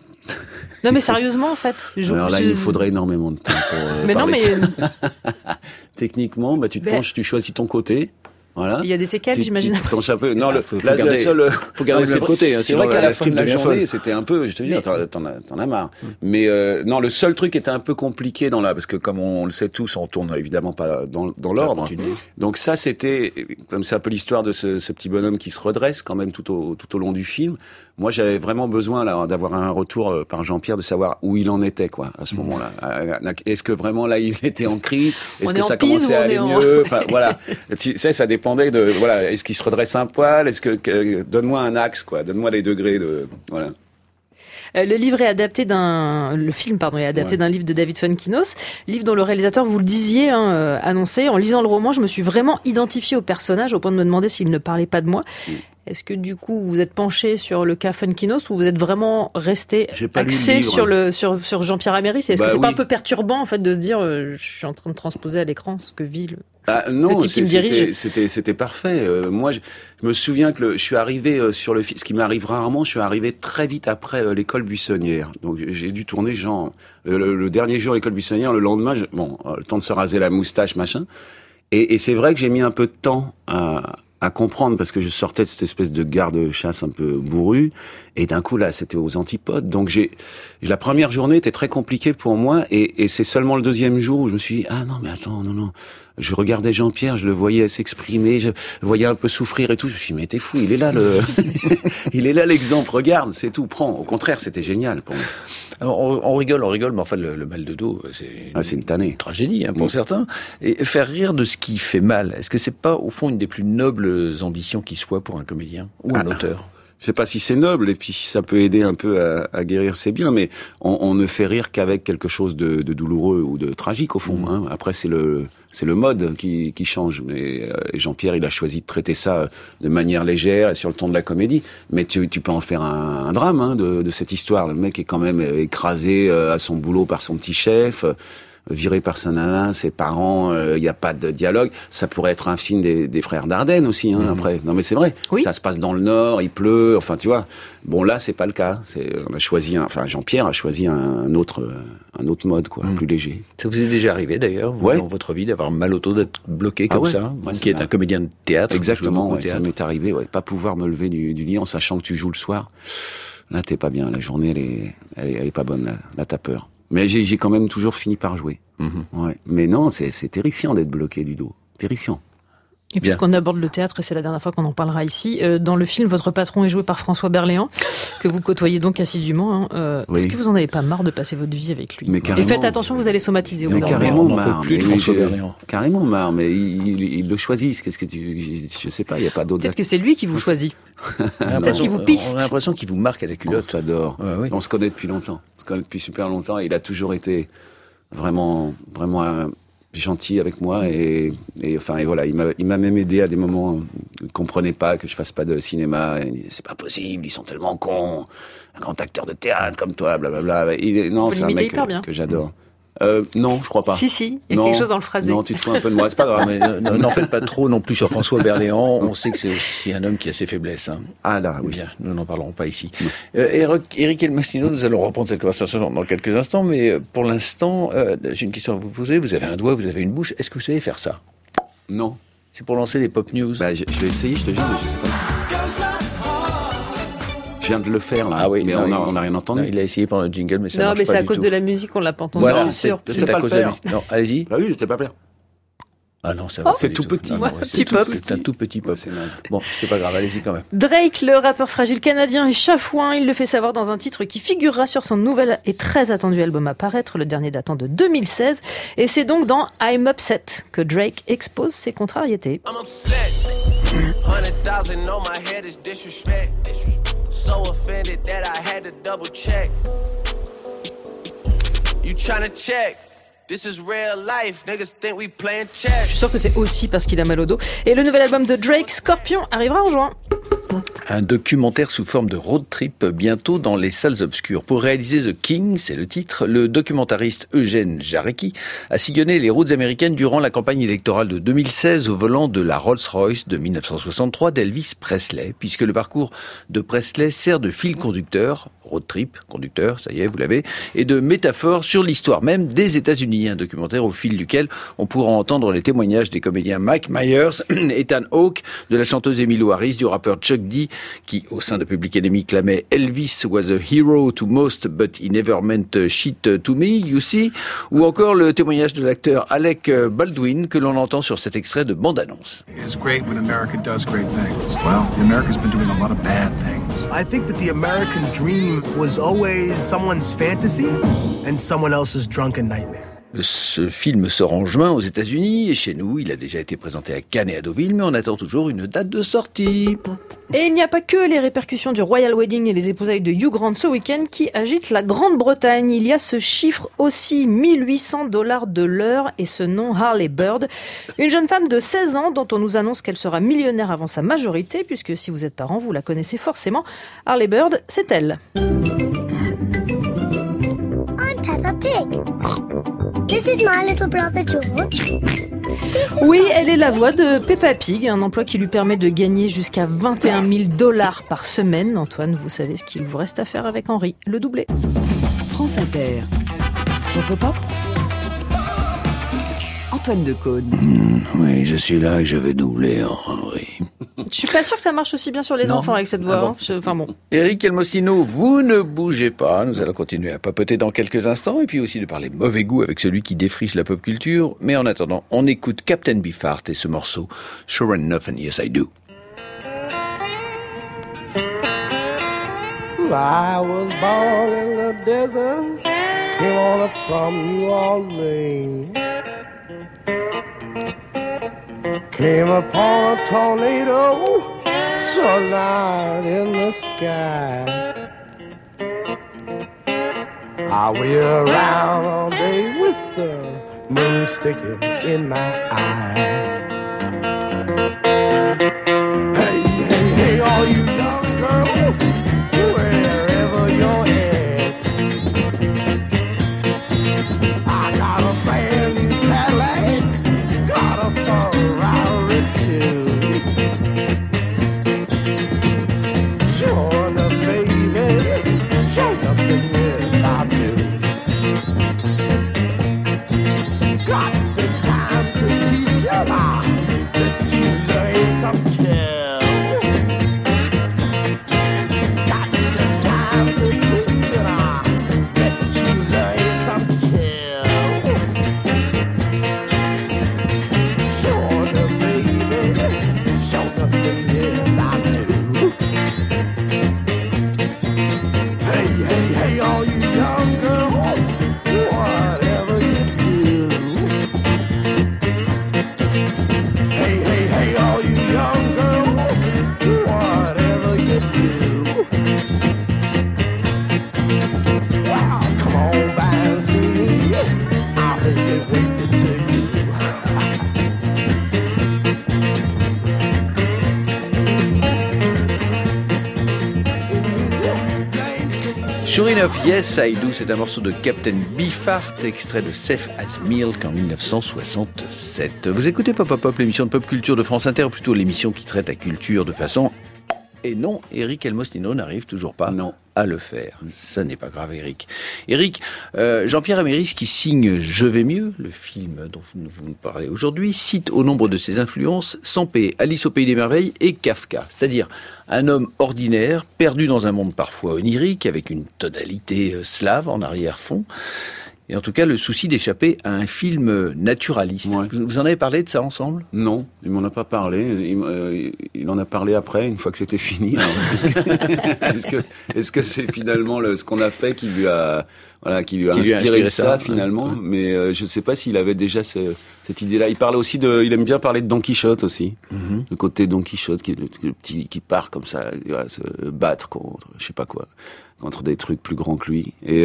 Non mais sérieusement en fait. Je, Alors là, je... il nous faudrait énormément de temps pour euh, mais non, mais... Techniquement, bah, tu te mais... penches, tu choisis ton côté. Voilà. Il y a des séquelles, tu, j'imagine. Tu te penches un peu. Non, le, faut, faut là, garder, la seule, faut garder le côté. Hein, c'est vrai qu'à la, la fin de la journée, folle. C'était un peu, je te dis, mais... t'en, t'en, as, t'en as marre. Mm. Mais euh, non, le seul truc qui était un peu compliqué dans la, parce que comme on le sait tous, on tourne évidemment pas dans, dans l'ordre. Donc ça, c'était, comme c'est un peu l'histoire de ce, ce petit bonhomme qui se redresse quand même tout au, tout au long du film. Moi, j'avais vraiment besoin là d'avoir un retour par Jean-Pierre, de savoir où il en était, quoi, à ce mmh. moment-là. Est-ce que vraiment là, il était en crise? Est-ce on que est ça pise, commençait à aller en... mieux? Enfin, voilà. Tu sais, ça dépendait de, voilà, est-ce qu'il se redresse un poil? Est-ce que, que donne-moi un axe, quoi, donne-moi les degrés de, voilà. Le livre est adapté d'un, le film pardon est adapté ouais. d'un livre de David Funkinos, livre dont le réalisateur, vous le disiez, hein, euh, annoncé. En lisant le roman, je me suis vraiment identifié au personnage au point de me demander s'il ne parlait pas de moi. Mm. Est-ce que du coup vous êtes penché sur le cas Funkinos ou vous êtes vraiment resté axé sur le sur sur Jean-Pierre Améris? Est-ce bah que c'est oui. pas un peu perturbant en fait de se dire euh, je suis en train de transposer à l'écran ce que vit le Ah, non, le type qui me dirige. C'était, c'était parfait. Euh, moi, je, je me souviens que le, je suis arrivé euh, sur le film, ce qui m'arrive rarement, je suis arrivé très vite après euh, l'école buissonnière. Donc, j'ai dû tourner genre le, le, le dernier jour à l'école buissonnière, le lendemain, je, bon, euh, le temps de se raser la moustache, machin. Et, et c'est vrai que j'ai mis un peu de temps à, à comprendre parce que je sortais de cette espèce de garde-chasse un peu bourru. Et d'un coup, là, c'était aux antipodes. Donc, j'ai, la première journée était très compliquée pour moi. Et, et c'est seulement le deuxième jour où je me suis dit, ah non, mais attends, non, non. Je regardais Jean-Pierre, je le voyais s'exprimer, je le voyais un peu souffrir et tout. Je me suis dit, mais t'es fou, il est là, le, il est là l'exemple, regarde, c'est tout, prends. Au contraire, c'était génial pour moi. Alors, on, on rigole, on rigole, mais enfin, le, le mal de dos, c'est une, ah, c'est une tannée. Une tragédie, hein, pour mmh. certains. Et faire rire de ce qui fait mal, est-ce que c'est pas, au fond, une des plus nobles ambitions qui soit pour un comédien ou un ah, auteur? Je sais pas si c'est noble, et puis si ça peut aider un peu à, à guérir, c'est bien, mais on, on ne fait rire qu'avec quelque chose de, de douloureux ou de tragique, au fond. Mmh. Hein. Après, c'est le, c'est le mode qui, qui change. Mais euh, Jean-Pierre, il a choisi de traiter ça de manière légère et sur le ton de la comédie. Mais tu, tu peux en faire un, un drame hein, de, de cette histoire. Le mec est quand même écrasé euh, à son boulot par son petit chef. viré par sa nana, ses parents, il euh, y a pas de dialogue. Ça pourrait être un film des, des frères Dardenne aussi. Hein, mmh. Après, non mais c'est vrai. Oui. Ça se passe dans le Nord, il pleut. Enfin, tu vois. Bon là, c'est pas le cas. C'est, on a choisi, un, enfin Jean-Pierre a choisi un, un autre, un autre mode, quoi, mmh. plus léger. Ça vous est déjà arrivé d'ailleurs, vous, ouais. dans votre vie, d'avoir mal au dos, d'être bloqué comme ah ouais. ça, vous ouais, qui êtes un comédien de théâtre. Exactement. Ouais, théâtre. Ça m'est arrivé. Ouais, pas pouvoir me lever du, du lit en sachant que tu joues le soir. Là, t'es pas bien. La journée, elle est, elle est, elle est pas bonne. Là, là t'as peur. Mais j'ai, j'ai quand même toujours fini par jouer. Mmh. Ouais. Mais non, c'est, c'est terrifiant d'être bloqué du dos. Terrifiant. Et puisqu'on aborde le théâtre, et c'est la dernière fois qu'on en parlera ici, euh, dans le film, votre patron est joué par François Berléand, que vous côtoyez donc assidûment. Hein. Euh, oui. Est-ce que vous en avez pas marre de passer votre vie avec lui? Mais Et faites attention, vous allez somatiser. Mais carrément marre. Plus de François Berléand. Carrément marre, mais ils il, il le choisissent. Qu'est-ce que tu, je, je sais pas, il y a pas d'autre. Peut-être que c'est lui qui vous choisit. Peut-être qu'il vous piste. On a l'impression qu'il vous marque à la culotte. On s'adore. Ouais, oui. On se connaît depuis longtemps. On se connaît depuis super longtemps. Et il a toujours été vraiment, vraiment. Un, gentil avec moi et, et enfin et voilà il m'a il m'a même aidé à des moments où il comprenait pas que je fasse pas de cinéma et il disait, c'est pas possible, ils sont tellement cons, un grand acteur de théâtre comme toi, blablabla. Il non, vous c'est un mec hyper que, bien. que j'adore. Euh, non, je crois pas. Si, si, il y a non, quelque chose dans le phrasé. Non, tu te fous un peu de moi, c'est pas grave. Mais euh, n'en faites pas trop non plus sur François Berléand. On sait que c'est aussi un homme qui a ses faiblesses. Hein. Ah là, oui. Bien, nous n'en parlerons pas ici. Euh, Eric, Eric Elmassino, nous allons reprendre cette conversation dans quelques instants, mais pour l'instant, euh, j'ai une question à vous poser. Vous avez un doigt, vous avez une bouche. Est-ce que vous savez faire ça? Non. C'est pour lancer les pop news. Bah, je, je vais essayer, je te jure, mais je sais pas. Je viens de le faire là, ah oui, mais non, on n'a il, rien entendu. Non, il a essayé pendant le jingle, mais ça non, marche mais pas c'est à du cause tout. de la musique qu'on l'a pas entendu. Voilà, je suis sûr. C'est, c'est, c'est à cause de la musique. Non, allez-y. Bah oui, je t'ai pas faire. Ah non, ça va. Oh, c'est tout petit. Non, ouais, c'est, petit tout, pop. c'est un tout petit pop. C'est naze. Bon, c'est pas grave, allez-y quand même. Drake, le rappeur fragile canadien, est chafouin. Il le fait savoir dans un titre qui figurera sur son nouvel et très attendu album à paraître, le dernier datant de deux mille seize. Et c'est donc dans I'm Upset que Drake expose ses contrariétés. I'm upset. Hundred thousand on my head is disrespect. So offended that I had to double check. You tryna check? This is real life. Niggas think we playing chess. Je suis sûr que c'est aussi parce qu'il a mal au dos. Et le nouvel album de Drake, Scorpion, arrivera en juin. Un documentaire sous forme de road trip bientôt dans les salles obscures. Pour réaliser The King, c'est le titre, le documentariste Eugène Jarecki a sillonné les routes américaines durant la campagne électorale de deux mille seize au volant de la Rolls-Royce de dix-neuf cent soixante-trois d'Elvis Presley, puisque le parcours de Presley sert de fil conducteur, road trip, conducteur, ça y est, vous l'avez, et de métaphore sur l'histoire même des États-Unis. Un documentaire au fil duquel on pourra entendre les témoignages des comédiens Mike Myers, Ethan Hawke, de la chanteuse Emmylou Harris, du rappeur Chuck D, qui, au sein de Public Enemy, clamait Elvis was a hero to most, but he never meant shit to me, you see, ou encore le témoignage de l'acteur Alec Baldwin, que l'on entend sur cet extrait de bande-annonce. It's great when America does great things. Well, America's been doing a lot of bad things. I think that the American dream was always someone's fantasy and someone else's drunken nightmare. Ce film sort en juin aux États-Unis et chez nous, il a déjà été présenté à Cannes et à Deauville, mais on attend toujours une date de sortie. Et il n'y a pas que les répercussions du Royal Wedding et les épousailles de Hugh Grant ce week-end qui agitent la Grande-Bretagne. Il y a ce chiffre aussi, mille huit cents dollars de l'heure et ce nom Harley Bird. Une jeune femme de seize ans dont on nous annonce qu'elle sera millionnaire avant sa majorité, puisque si vous êtes parent, vous la connaissez forcément. Harley Bird, c'est elle. I'm Peppa Pig. This is my little brother George. Oui, elle est la voix de Peppa Pig, un emploi qui lui permet de gagner jusqu'à vingt et un mille dollars par semaine. Antoine, vous savez ce qu'il vous reste à faire avec Henri, le doublé. France Inter. Pop, pop, pop. Antoine Decaune. Mmh, oui, je suis là et je vais doubler Henri. Je suis pas sûr que ça marche aussi bien sur les non. enfants avec cette voix. Ah bon. hein. Je, enfin bon. Eric Elmossino, vous ne bougez pas. Nous allons continuer à papoter dans quelques instants et puis aussi de parler mauvais goût avec celui qui défriche la pop culture. Mais en attendant, on écoute Captain Beefheart et ce morceau Sure Enough and Yes I Do. I was born in the desert, came on up from New Orleans. Came upon a tornado, so loud in the sky. I wheel around all day with the moon sticking in my eye. Hey, hey, hey, all you young girls, wherever you're at, I got a bad Sure Enough, Yes I Do, c'est un morceau de Captain Beefheart, extrait de Safe as Milk en dix-neuf cent soixante-sept. Vous écoutez Pop Pop Pop, l'émission de pop culture de France Inter, ou plutôt l'émission qui traite la culture de façon... Et non, Eric Elmostino n'arrive toujours pas non. à le faire. Ça n'est pas grave, Eric. Eric, euh, Jean-Pierre Améris, qui signe Je vais mieux, le film dont vous nous parlez aujourd'hui, cite au nombre de ses influences Sampé, Alice au Pays des Merveilles et Kafka. C'est-à-dire un homme ordinaire, perdu dans un monde parfois onirique, avec une tonalité slave en arrière-fond. Et en tout cas, le souci d'échapper à un film naturaliste. Ouais. Vous, vous en avez parlé de ça ensemble ? Non, il m'en a pas parlé. Il, euh, il en a parlé après, une fois que c'était fini. Alors, est-ce, que, est-ce que est-ce que c'est finalement le, ce qu'on a fait qui lui a voilà qui lui a, qui inspiré, lui a inspiré ça, ça finalement ouais. Mais euh, je sais pas s'il avait déjà ce, cette idée-là. Il parle aussi de, il aime bien parler de Don Quichotte aussi, mm-hmm. le côté Don Quichotte qui est le, le petit qui part comme ça, va se battre contre je sais pas quoi. Contre des trucs plus grands que lui. Et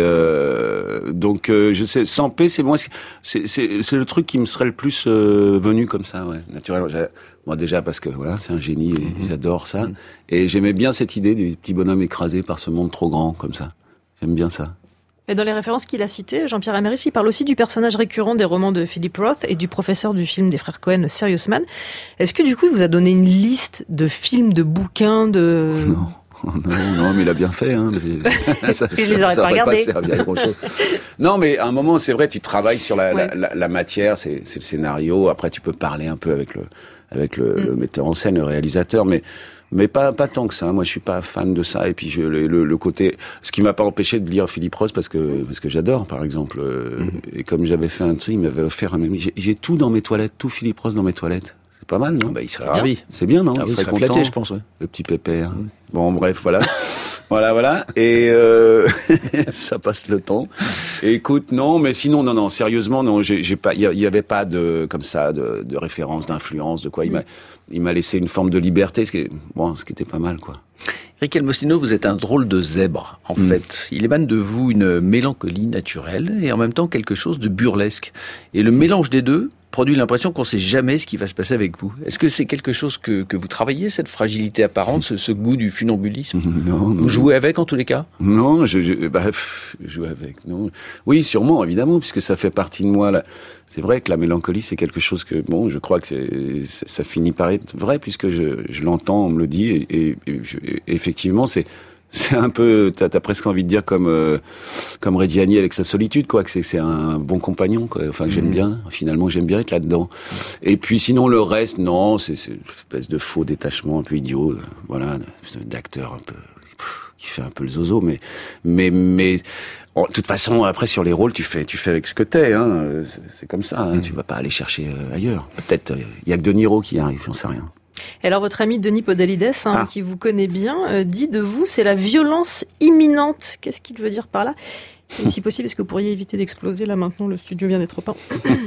euh, donc, euh, je sais, Sampé, c'est moi, c'est, c'est, c'est le truc qui me serait le plus euh, venu comme ça, ouais, naturellement. J'ai, moi déjà parce que voilà, c'est un génie et mmh. j'adore ça. Mmh. Et j'aimais bien cette idée du petit bonhomme écrasé par ce monde trop grand comme ça. J'aime bien ça. Et dans les références qu'il a citées, Jean-Pierre Améris, il parle aussi du personnage récurrent des romans de Philip Roth et du professeur du film des frères Cohen, Serious Man. Est-ce que du coup, il vous a donné une liste de films, de bouquins, de... Non. Non, non, mais il a bien fait. Hein. ça, ça, je les aurais ça pas regardés. Pas servi à grand-chose. Non, mais à un moment, c'est vrai, tu travailles sur la, ouais. la, la, la matière, c'est, c'est le scénario. Après, tu peux parler un peu avec le, avec le, mm. le metteur en scène, le réalisateur, mais mais pas pas tant que ça. Moi, je suis pas fan de ça. Et puis je, le, le, le côté, ce qui m'a pas empêché de lire Philippe Roth parce que parce que j'adore, par exemple. Mm. Et comme j'avais fait un truc, il m'avait offert un. J'ai, j'ai tout dans mes toilettes, tout Philippe Roth dans mes toilettes. C'est pas mal, non ? Bah, il serait ravi. C'est bien, non ? Ah, il serait, serait content. Flatté, je pense. Ouais. Le petit pépère. Mm. Bon, bref, voilà. Voilà, voilà. Et euh, ça passe le temps. Et écoute, non, mais sinon, non, non, sérieusement, non, j'ai, j'ai pas, il y, y avait pas de, comme ça, de, de référence, d'influence, de quoi. Il m'a, il m'a laissé une forme de liberté, ce qui, est, bon, ce qui était pas mal, quoi. Eric Elmostino, vous êtes un drôle de zèbre, en mmh. fait. Il émane de vous une mélancolie naturelle et en même temps quelque chose de burlesque. Et le mélange des deux produit l'impression qu'on ne sait jamais ce qui va se passer avec vous. Est-ce que c'est quelque chose que, que vous travaillez, cette fragilité apparente, ce, ce goût du funambulisme ? Non, non. Vous jouez avec, en tous les cas ? Non, je, je, bah, pff, je joue avec, non. Oui, sûrement, évidemment, puisque ça fait partie de moi, là. C'est vrai que la mélancolie, c'est quelque chose que, bon, je crois que c'est, ça finit par être vrai, puisque je, je l'entends, on me le dit, et, et, et, je, et effectivement, c'est, c'est un peu, t'as, t'as presque envie de dire comme, euh, comme Reggiani avec sa solitude, quoi, que c'est, c'est un bon compagnon, quoi. Enfin, que j'aime mmh. bien, finalement, j'aime bien être là-dedans. Et puis, sinon, le reste, non, c'est, c'est une espèce de faux détachement un peu idiot, euh, voilà, d'acteur un peu, pff, qui fait un peu le zozo, mais, mais, mais, bon, de toute façon, après, sur les rôles, tu fais, tu fais avec ce que t'es, hein. C'est, c'est comme ça, hein. Mmh. Tu vas pas aller chercher euh, ailleurs. Peut-être, il euh, y a que De Niro qui arrive, j'en sais rien. Et alors votre ami Denis Podalides, hein, ah. qui vous connaît bien, euh, dit de vous, c'est la violence imminente. Qu'est-ce qu'il veut dire par là ? Et si possible, est-ce que vous pourriez éviter d'exploser là maintenant ? Le studio vient d'être peint.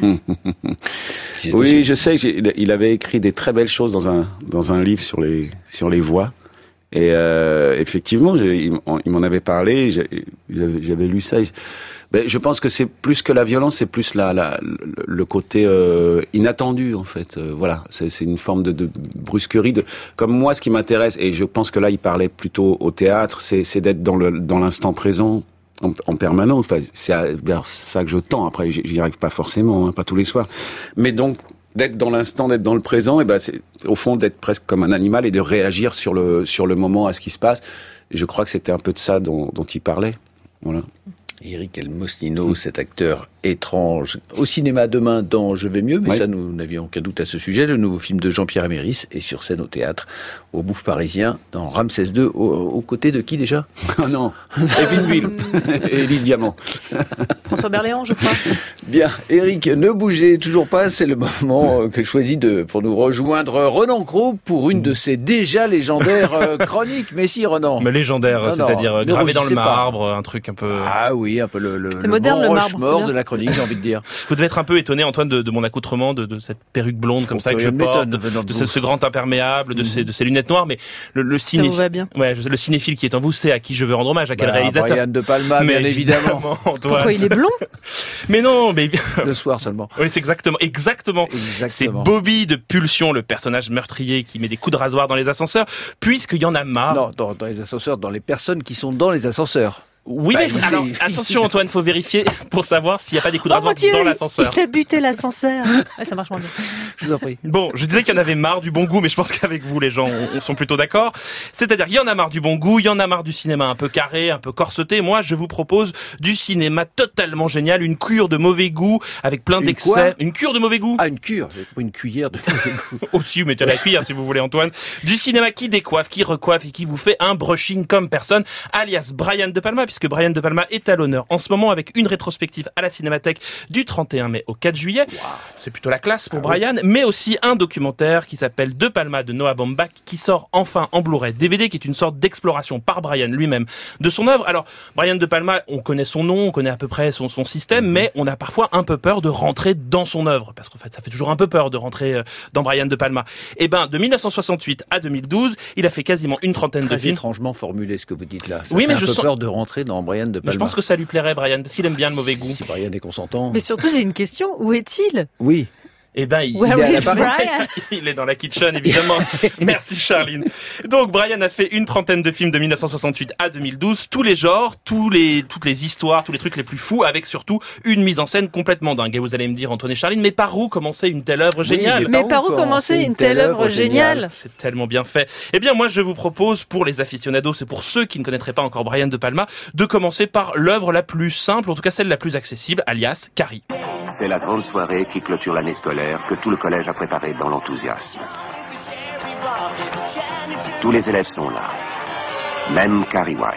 Oui, je sais qu'il avait écrit des très belles choses dans un dans un livre sur les sur les voix. Et euh, effectivement, il, il m'en avait parlé. J'avais, j'avais lu ça. Ben, je pense que c'est plus que la violence, c'est plus la, la le côté euh, inattendu en fait. Euh, voilà, c'est, c'est une forme de, de brusquerie. De, comme moi, ce qui m'intéresse, et je pense que là, il parlait plutôt au théâtre, c'est, c'est d'être dans le dans l'instant présent en, en permanence. Enfin, c'est vers ça que je tends. Après, j'y arrive pas forcément, hein, pas tous les soirs. Mais donc d'être dans l'instant, d'être dans le présent, et ben c'est au fond d'être presque comme un animal et de réagir sur le sur le moment à ce qui se passe. Et je crois que c'était un peu de ça dont, dont il parlait. Voilà. Eric Elmostino, cet acteur étrange, au cinéma demain dans Je vais mieux, mais oui. ça nous n'avions aucun doute à ce sujet. Le nouveau film de Jean-Pierre Améris est sur scène au théâtre, au Bouffe Parisien, dans Ramsès deux, aux, aux côtés de qui déjà ? Ah non, Evelyne Buil et Élise Diamant. François Berléand, je crois. Bien, Eric, ne bougez toujours pas, c'est le moment que je choisis de, pour nous rejoindre Renan Cros pour une de ses déjà légendaires chroniques. Mais si, Renan. Mais légendaire, non, c'est-à-dire non, gravé dans le marbre, pas. Un truc un peu... Ah oui, un peu le, le, c'est le moderne, bon le marbre, Rochemort de la chronique, j'ai envie de dire. Vous devez être un peu étonné, Antoine, de, de mon accoutrement, de, de cette perruque blonde comme Faut ça que je porte, de, de, de ce, ce grand imperméable, de, mmh. ces, de ces lunettes noires, mais le, le cinéphile, ça vous va bien. Ouais, le cinéphile qui est en vous sait à qui je veux rendre hommage, à quel bah, réalisateur. Brian De Palma, mais bien évidemment. évidemment. Antoine. Pourquoi il est blond? Mais non, mais le soir seulement. Oui, c'est exactement, exactement. exactement. C'est Bobby de Pulsion, le personnage meurtrier qui met des coups de rasoir dans les ascenseurs, puisqu'il y en a marre. Non, dans, dans les ascenseurs, dans les personnes qui sont dans les ascenseurs. Oui, bah, mais c'est... alors, attention Antoine, faut vérifier pour savoir s'il n'y a pas des coups de Oh rasoir mon Dieu, dans l'ascenseur. il a buté l'ascenseur. Ouais, ça marche moins bien. Je vous en prie. Bon, je disais qu'il y en avait marre du bon goût, mais je pense qu'avec vous, les gens, on, on sont plutôt d'accord. C'est-à-dire, il y en a marre du bon goût, il y en a marre du cinéma un peu carré, un peu corseté. Moi, je vous propose du cinéma totalement génial, une cure de mauvais goût, avec plein Une d'excès. quoi Une cure de mauvais goût. Ah, une cure, une cuillère de mauvais goût. Aussi, vous mettez la cuillère si vous voulez, Antoine. Du cinéma qui décoiffe, qui recoiffe et qui vous fait un brushing comme personne, alias Brian De Palma, puisque Brian De Palma est à l'honneur en ce moment avec une rétrospective à la Cinémathèque du trente et un mai au quatre juillet. Wow. C'est plutôt la classe pour ah Brian, oui. Mais aussi un documentaire qui s'appelle De Palma de Noah Baumbach, qui sort enfin en Blu-ray D V D, qui est une sorte d'exploration par Brian lui-même de son œuvre. Alors, Brian De Palma, on connaît son nom, on connaît à peu près son, son système, mm-hmm. mais on a parfois un peu peur de rentrer dans son œuvre, parce qu'en fait, ça fait toujours un peu peur de rentrer dans Brian De Palma. Et ben, de dix-neuf cent soixante-huit à deux mille douze, il a fait quasiment une trentaine de films. Très étrangement formulé ce que vous dites là. Ça oui, fait mais un je peu sens... peur de rentrer dans Brian De Palma. Mais je pense que ça lui plairait, Brian, parce qu'il aime bien le mauvais goût. Si Brian est consentant. Mais surtout, j'ai une question. Où est-il ? Oui. Eh ben, il, Where il, is Brian? il est dans la kitchen, évidemment. Merci, Charline. Donc, Brian a fait une trentaine de films de dix-neuf cent soixante-huit à deux mille douze, tous les genres, tous les, toutes les histoires, tous les trucs les plus fous, avec surtout une mise en scène complètement dingue. Et vous allez me dire, Antoine et Charline, mais par où commencer une telle œuvre géniale? Oui, mais, mais par où commencer une telle œuvre géniale? C'est tellement bien fait. Eh bien, moi, je vous propose, pour les aficionados, c'est pour ceux qui ne connaîtraient pas encore Brian De Palma, de commencer par l'œuvre la plus simple, en tout cas celle la plus accessible, alias Carrie. C'est la grande soirée qui clôture l'année scolaire que tout le collège a préparée dans l'enthousiasme. Tous les élèves sont là. Même Carrie White.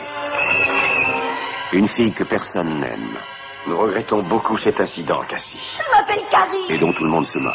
Une fille que personne n'aime. Nous regrettons beaucoup cet incident, Cassie. Je m'appelle Carrie. Et dont tout le monde se moque.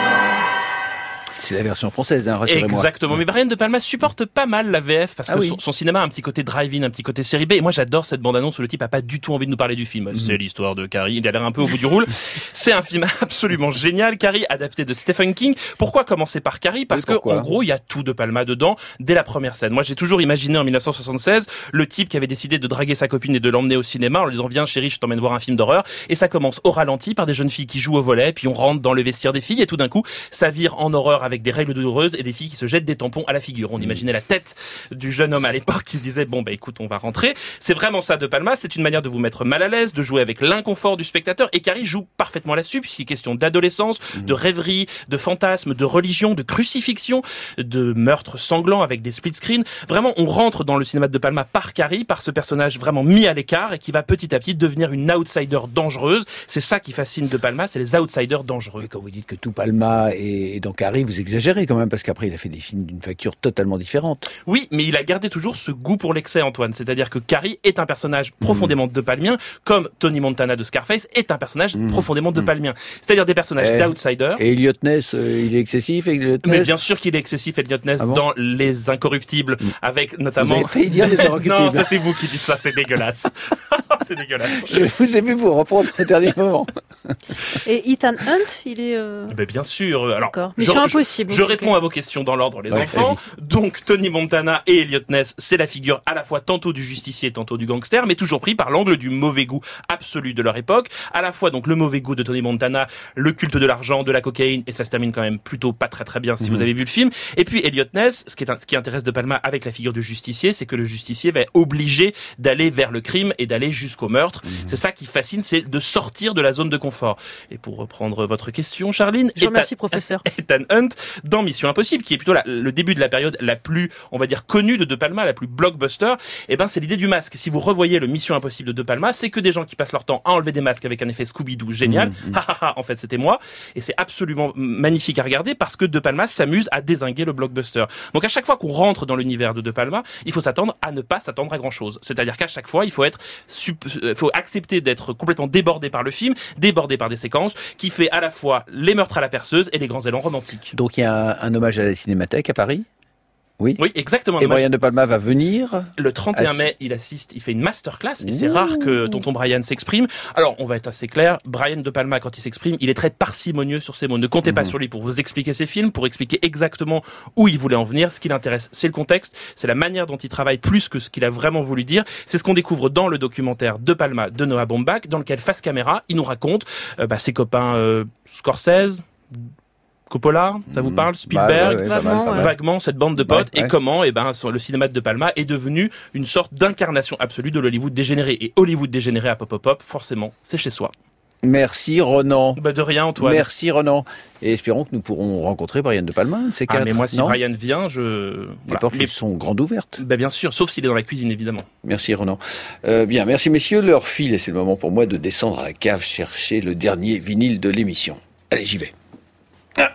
C'est la version française, hein, rassurez-moi. Exactement. Mais Brian De Palma supporte pas mal la V F parce que ah oui. son, son cinéma a un petit côté drive-in, un petit côté série B. Et moi, j'adore cette bande-annonce où le type a pas du tout envie de nous parler du film. Mm-hmm. C'est l'histoire de Carrie. Il a l'air un peu au bout du roule. C'est un film absolument génial. Carrie, adapté de Stephen King. Pourquoi commencer par Carrie? Parce oui, que, en gros, il y a tout De Palma dedans dès la première scène. Moi, j'ai toujours imaginé en dix-neuf cent soixante-seize le type qui avait décidé de draguer sa copine et de l'emmener au cinéma en lui disant viens chérie, je t'emmène voir un film d'horreur. Et ça commence au ralenti par des jeunes filles qui jouent au volley. Puis on rentre dans le vestiaire des filles et tout d'un coup, ça vire en horreur avec des règles douloureuses et des filles qui se jettent des tampons à la figure. On mmh. imaginait la tête du jeune homme à l'époque qui se disait bon bah écoute on va rentrer. C'est vraiment ça De Palma, c'est une manière de vous mettre mal à l'aise, de jouer avec l'inconfort du spectateur et Carrie joue parfaitement là-dessus puisqu'il est question d'adolescence, mmh. de rêverie, de fantasme, de religion, de crucifixion, de meurtre sanglant avec des split screens. Vraiment on rentre dans le cinéma de De Palma par Carrie, par ce personnage vraiment mis à l'écart et qui va petit à petit devenir une outsider dangereuse. C'est ça qui fascine De Palma, c'est les outsiders dangereux. Mais quand vous dites que tout Palma est dans Carrie, vous exagérez quand même parce qu'après il a fait des films d'une facture totalement différente. Oui, mais il a gardé toujours ce goût pour l'excès, Antoine. C'est-à-dire que Carrie est un personnage profondément mmh. De Palmien, comme Tony Montana de Scarface est un personnage mmh. profondément De Palmien. C'est-à-dire des personnages et, d'outsiders. Et Elliot Ness, euh, il est excessif, Elliot Ness. Mais bien sûr qu'il est excessif, Elliot Ness, ah bon dans Les Incorruptibles, mmh. avec notamment... Vous avez failli dire Les Incorruptibles. Non, ça c'est vous qui dites ça, c'est dégueulasse. C'est dégueulasse. Je vous ai vu vous reprendre au dernier moment. Et Ethan Hunt, il est... Euh... Ben bien sûr. Alors, Mission je, Impossible. Je, je réponds à vos questions dans l'ordre, les ouais, enfants. Vas-y. Donc, Tony Montana et Elliot Ness, c'est la figure à la fois tantôt du justicier, tantôt du gangster, mais toujours pris par l'angle du mauvais goût absolu de leur époque. À la fois, donc, le mauvais goût de Tony Montana, le culte de l'argent, de la cocaïne, et ça se termine quand même plutôt pas très très bien si mmh. vous avez vu le film. Et puis, Elliot Ness, ce qui, est un, ce qui intéresse De Palma avec la figure du justicier, c'est que le justicier va être obligé d'aller vers le crime et d'aller jusqu'au meurtre. Mmh. C'est ça qui fascine, c'est de sortir de la zone de confort. Et pour reprendre votre question, Charline, je vous remercie, professeur. Ethan Hunt, dans Mission Impossible, qui est plutôt la, le début de la période la plus, on va dire, connue de De Palma, la plus blockbuster, eh ben, c'est l'idée du masque. Si vous revoyez le Mission Impossible de De Palma, c'est que des gens qui passent leur temps à enlever des masques avec un effet Scooby-Doo génial. Mmh, mmh. Ha, ha, ha, en fait, c'était moi. Et c'est absolument magnifique à regarder parce que De Palma s'amuse à dézinguer le blockbuster. Donc, à chaque fois qu'on rentre dans l'univers de De Palma, il faut s'attendre à ne pas s'attendre à grand chose. C'est-à-dire qu'à chaque fois, il faut être, il faut accepter d'être complètement débordé par le film, débordé par des séquences, qui fait à la fois les meurtres à la perceuse et les grands élans romantiques. Donc il y a un, un hommage à la Cinémathèque à Paris ? Oui. Oui, exactement. Et Brian De Palma va venir le trente et un mai, il assiste, il fait une masterclass et c'est rare que tonton Brian s'exprime. Alors, on va être assez clair, Brian De Palma quand il s'exprime, il est très parcimonieux sur ses mots. Ne comptez mmh. pas sur lui pour vous expliquer ses films, pour expliquer exactement où il voulait en venir. Ce qui l'intéresse, c'est le contexte, c'est la manière dont il travaille plus que ce qu'il a vraiment voulu dire. C'est ce qu'on découvre dans le documentaire De Palma de Noah Baumbach, dans lequel face caméra, il nous raconte euh, bah, ses copains euh, Scorsese, Coppola, ça vous parle? Spielberg, bah, ouais, ouais, vaguement, pas mal, ouais. vaguement cette bande de potes. Ouais, ouais. Et comment, eh ben, le cinéma de Palma est devenu une sorte d'incarnation absolue de l'Hollywood dégénéré. Et Hollywood dégénéré à Pop Pop Pop, forcément, c'est chez soi. Merci Ronan. Bah de rien Antoine. Merci Ronan. Et espérons que nous pourrons rencontrer Brian De Palma, de ces quatre. Ah mais moi si non Brian vient, je... Les Voilà. portes Mais... sont grandes ouvertes. Bah bien sûr, sauf s'il est dans la cuisine évidemment. Merci Ronan. Euh, bien, merci messieurs, l'heure file et c'est le moment pour moi de descendre à la cave chercher le dernier vinyle de l'émission. Allez, j'y vais. Ah,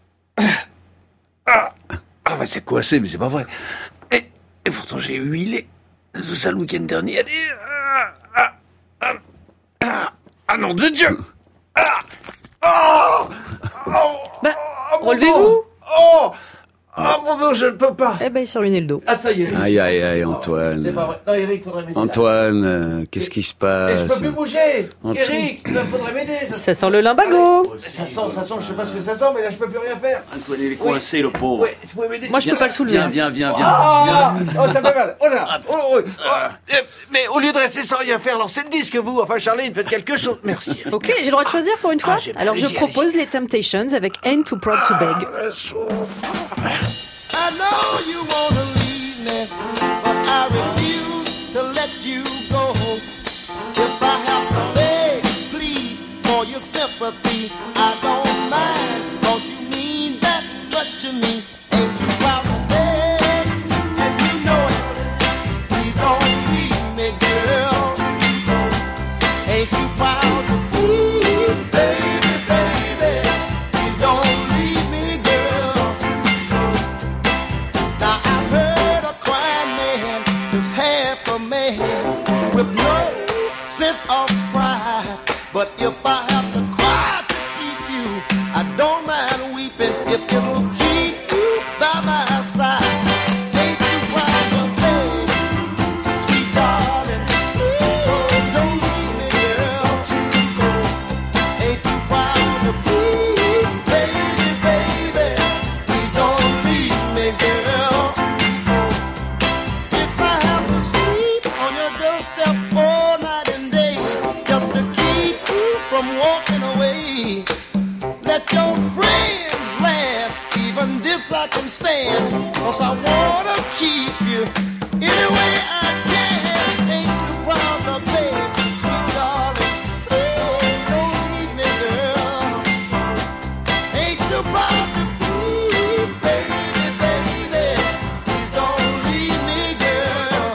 ah, ah bah c'est coincé, mais c'est pas vrai. Et, et pourtant j'ai huilé tout ça le week-end dernier. Allez, ah, ah, ah, ah, ah non, de Dieu. Ah, oh, oh, Bah, oh, relevez-vous. Oh, ah mon dos, je ne peux pas. Eh ben, il s'est ruiné le dos. Ah ça y est. Aïe, aïe, aïe, Antoine. C'est pas vrai. Non, Eric, faudrait m'aider. Antoine, euh, qu'est-ce qui se Et passe? je peux plus bouger. Antoine. Eric, il faudrait m'aider. Ça, Ça sent le limbago. ça sent, ça sent, je sais pas ce que ça sent, mais là je peux plus rien faire. Antoine, il est coincé, le pauvre. Ouais, tu pouvais m'aider. Moi, je peux pas le soulever. Viens, viens, viens, viens. Ah, oh, ça me fait mal. Oh là. Oh, oh, oh. Eh, Mais au lieu de rester sans rien faire, lancez le disque, vous. Enfin, Charline, faites quelque chose. Merci. Eric. Ok, j'ai le droit de choisir pour une fois. Ah, j'ai- Alors, je allez-y, propose les Temptations avec Ain't Too Proud to Beg. I know you wanna leave me, but I refuse to let you go. If I have to beg, plead for your sympathy, I don't mind, cause you mean that much to me. Ain't you proud to beg, and you know it. Please don't leave me, girl. Ain't you proud to plead, baby, baby? Please don't leave me, girl. Now I've heard a crying man is half a man with no sense of pride. But if I have to cry to keep you, I don't mind weeping if it'll keep you by my side. Ain't you proud to beg, sweet darling? Please don't leave me, girl. Ain't you proud to plead, baby, baby? Please don't leave me, girl. If I have to sleep on your doorstep all night and day, just to keep you from walking away, let your friends laugh, even this I can stand, cause I wanna keep you any way I can. Ain't you proud to beg, sweet darling? Please don't leave me, girl. Ain't you proud to plead, baby, baby? Please don't leave me, girl.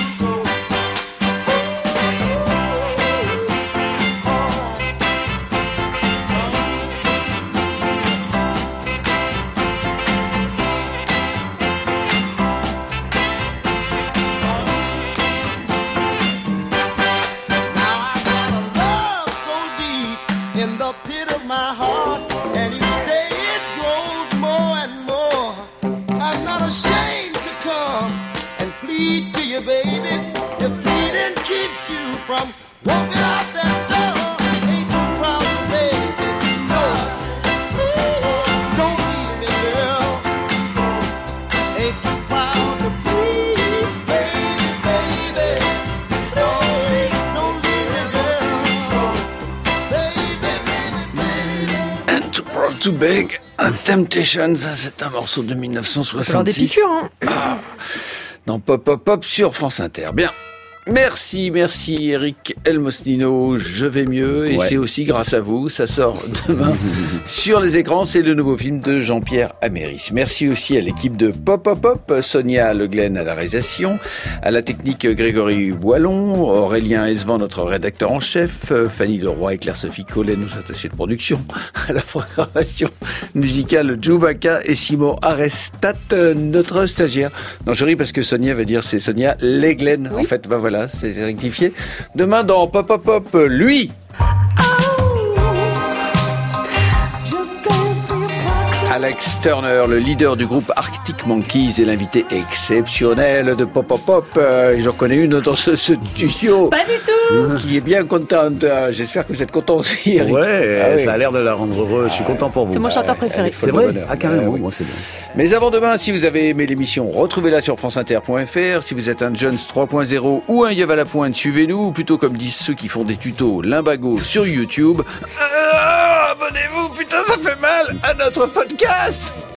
Now I got a love so deep in the pit of my heart, and each day it grows more and more. I'm not ashamed to come and plead to you, baby. If pleading keeps you from walking out that door, ain't you proud to beg? No, please don't leave me, girl. Ain't you proud to plead, baby, baby? Please don't leave, don't leave me, girl. Baby, baby, baby. And to Proud to Beg, Temptations, c'est un morceau de mille neuf cent soixante-six. Alors des piqûres, hein. Ah, dans Pop Pop Pop sur France Inter. Bien. Merci, merci Eric Elmosnino, je vais mieux et Ouais. c'est aussi grâce à vous, ça sort demain sur les écrans, c'est le nouveau film de Jean-Pierre Améris. Merci aussi à l'équipe de Pop Pop Pop, Sonia Le Glen à la réalisation, à la technique Grégory Boilon, Aurélien Esvan, notre rédacteur en chef, Fanny Leroy et Claire-Sophie Collet, nos attachés de production, à la programmation musicale Djoubaka et Simon Arestat, notre stagiaire. Non, je ris parce que Sonia veut dire c'est Sonia Le Glen, en fait, bah voilà. C'est rectifié. Demain dans Pop Pop Pop, lui. Alex Turner, le leader du groupe Arctic Monkeys, est l'invité exceptionnel de Pop Pop Pop. Euh, J'en connais une dans ce, ce studio. Pas du tout. Qui est bien contente. Euh, J'espère que vous êtes content aussi, Eric. Ouais, Ah oui. ça a l'air de la rendre heureuse. Je suis content pour vous. C'est mon chanteur préféré. C'est vrai. bonheur. Ah carrément. Euh, oui. Moi c'est bien. Mais avant demain, si vous avez aimé l'émission, retrouvez-la sur franceinter point f r. Si vous êtes un Jones trois point zéro ou un Yves à la pointe, suivez-nous. Ou plutôt comme disent ceux qui font des tutos, Limbago sur YouTube. Ah, abonnez-vous, putain ça fait mal à notre podcast.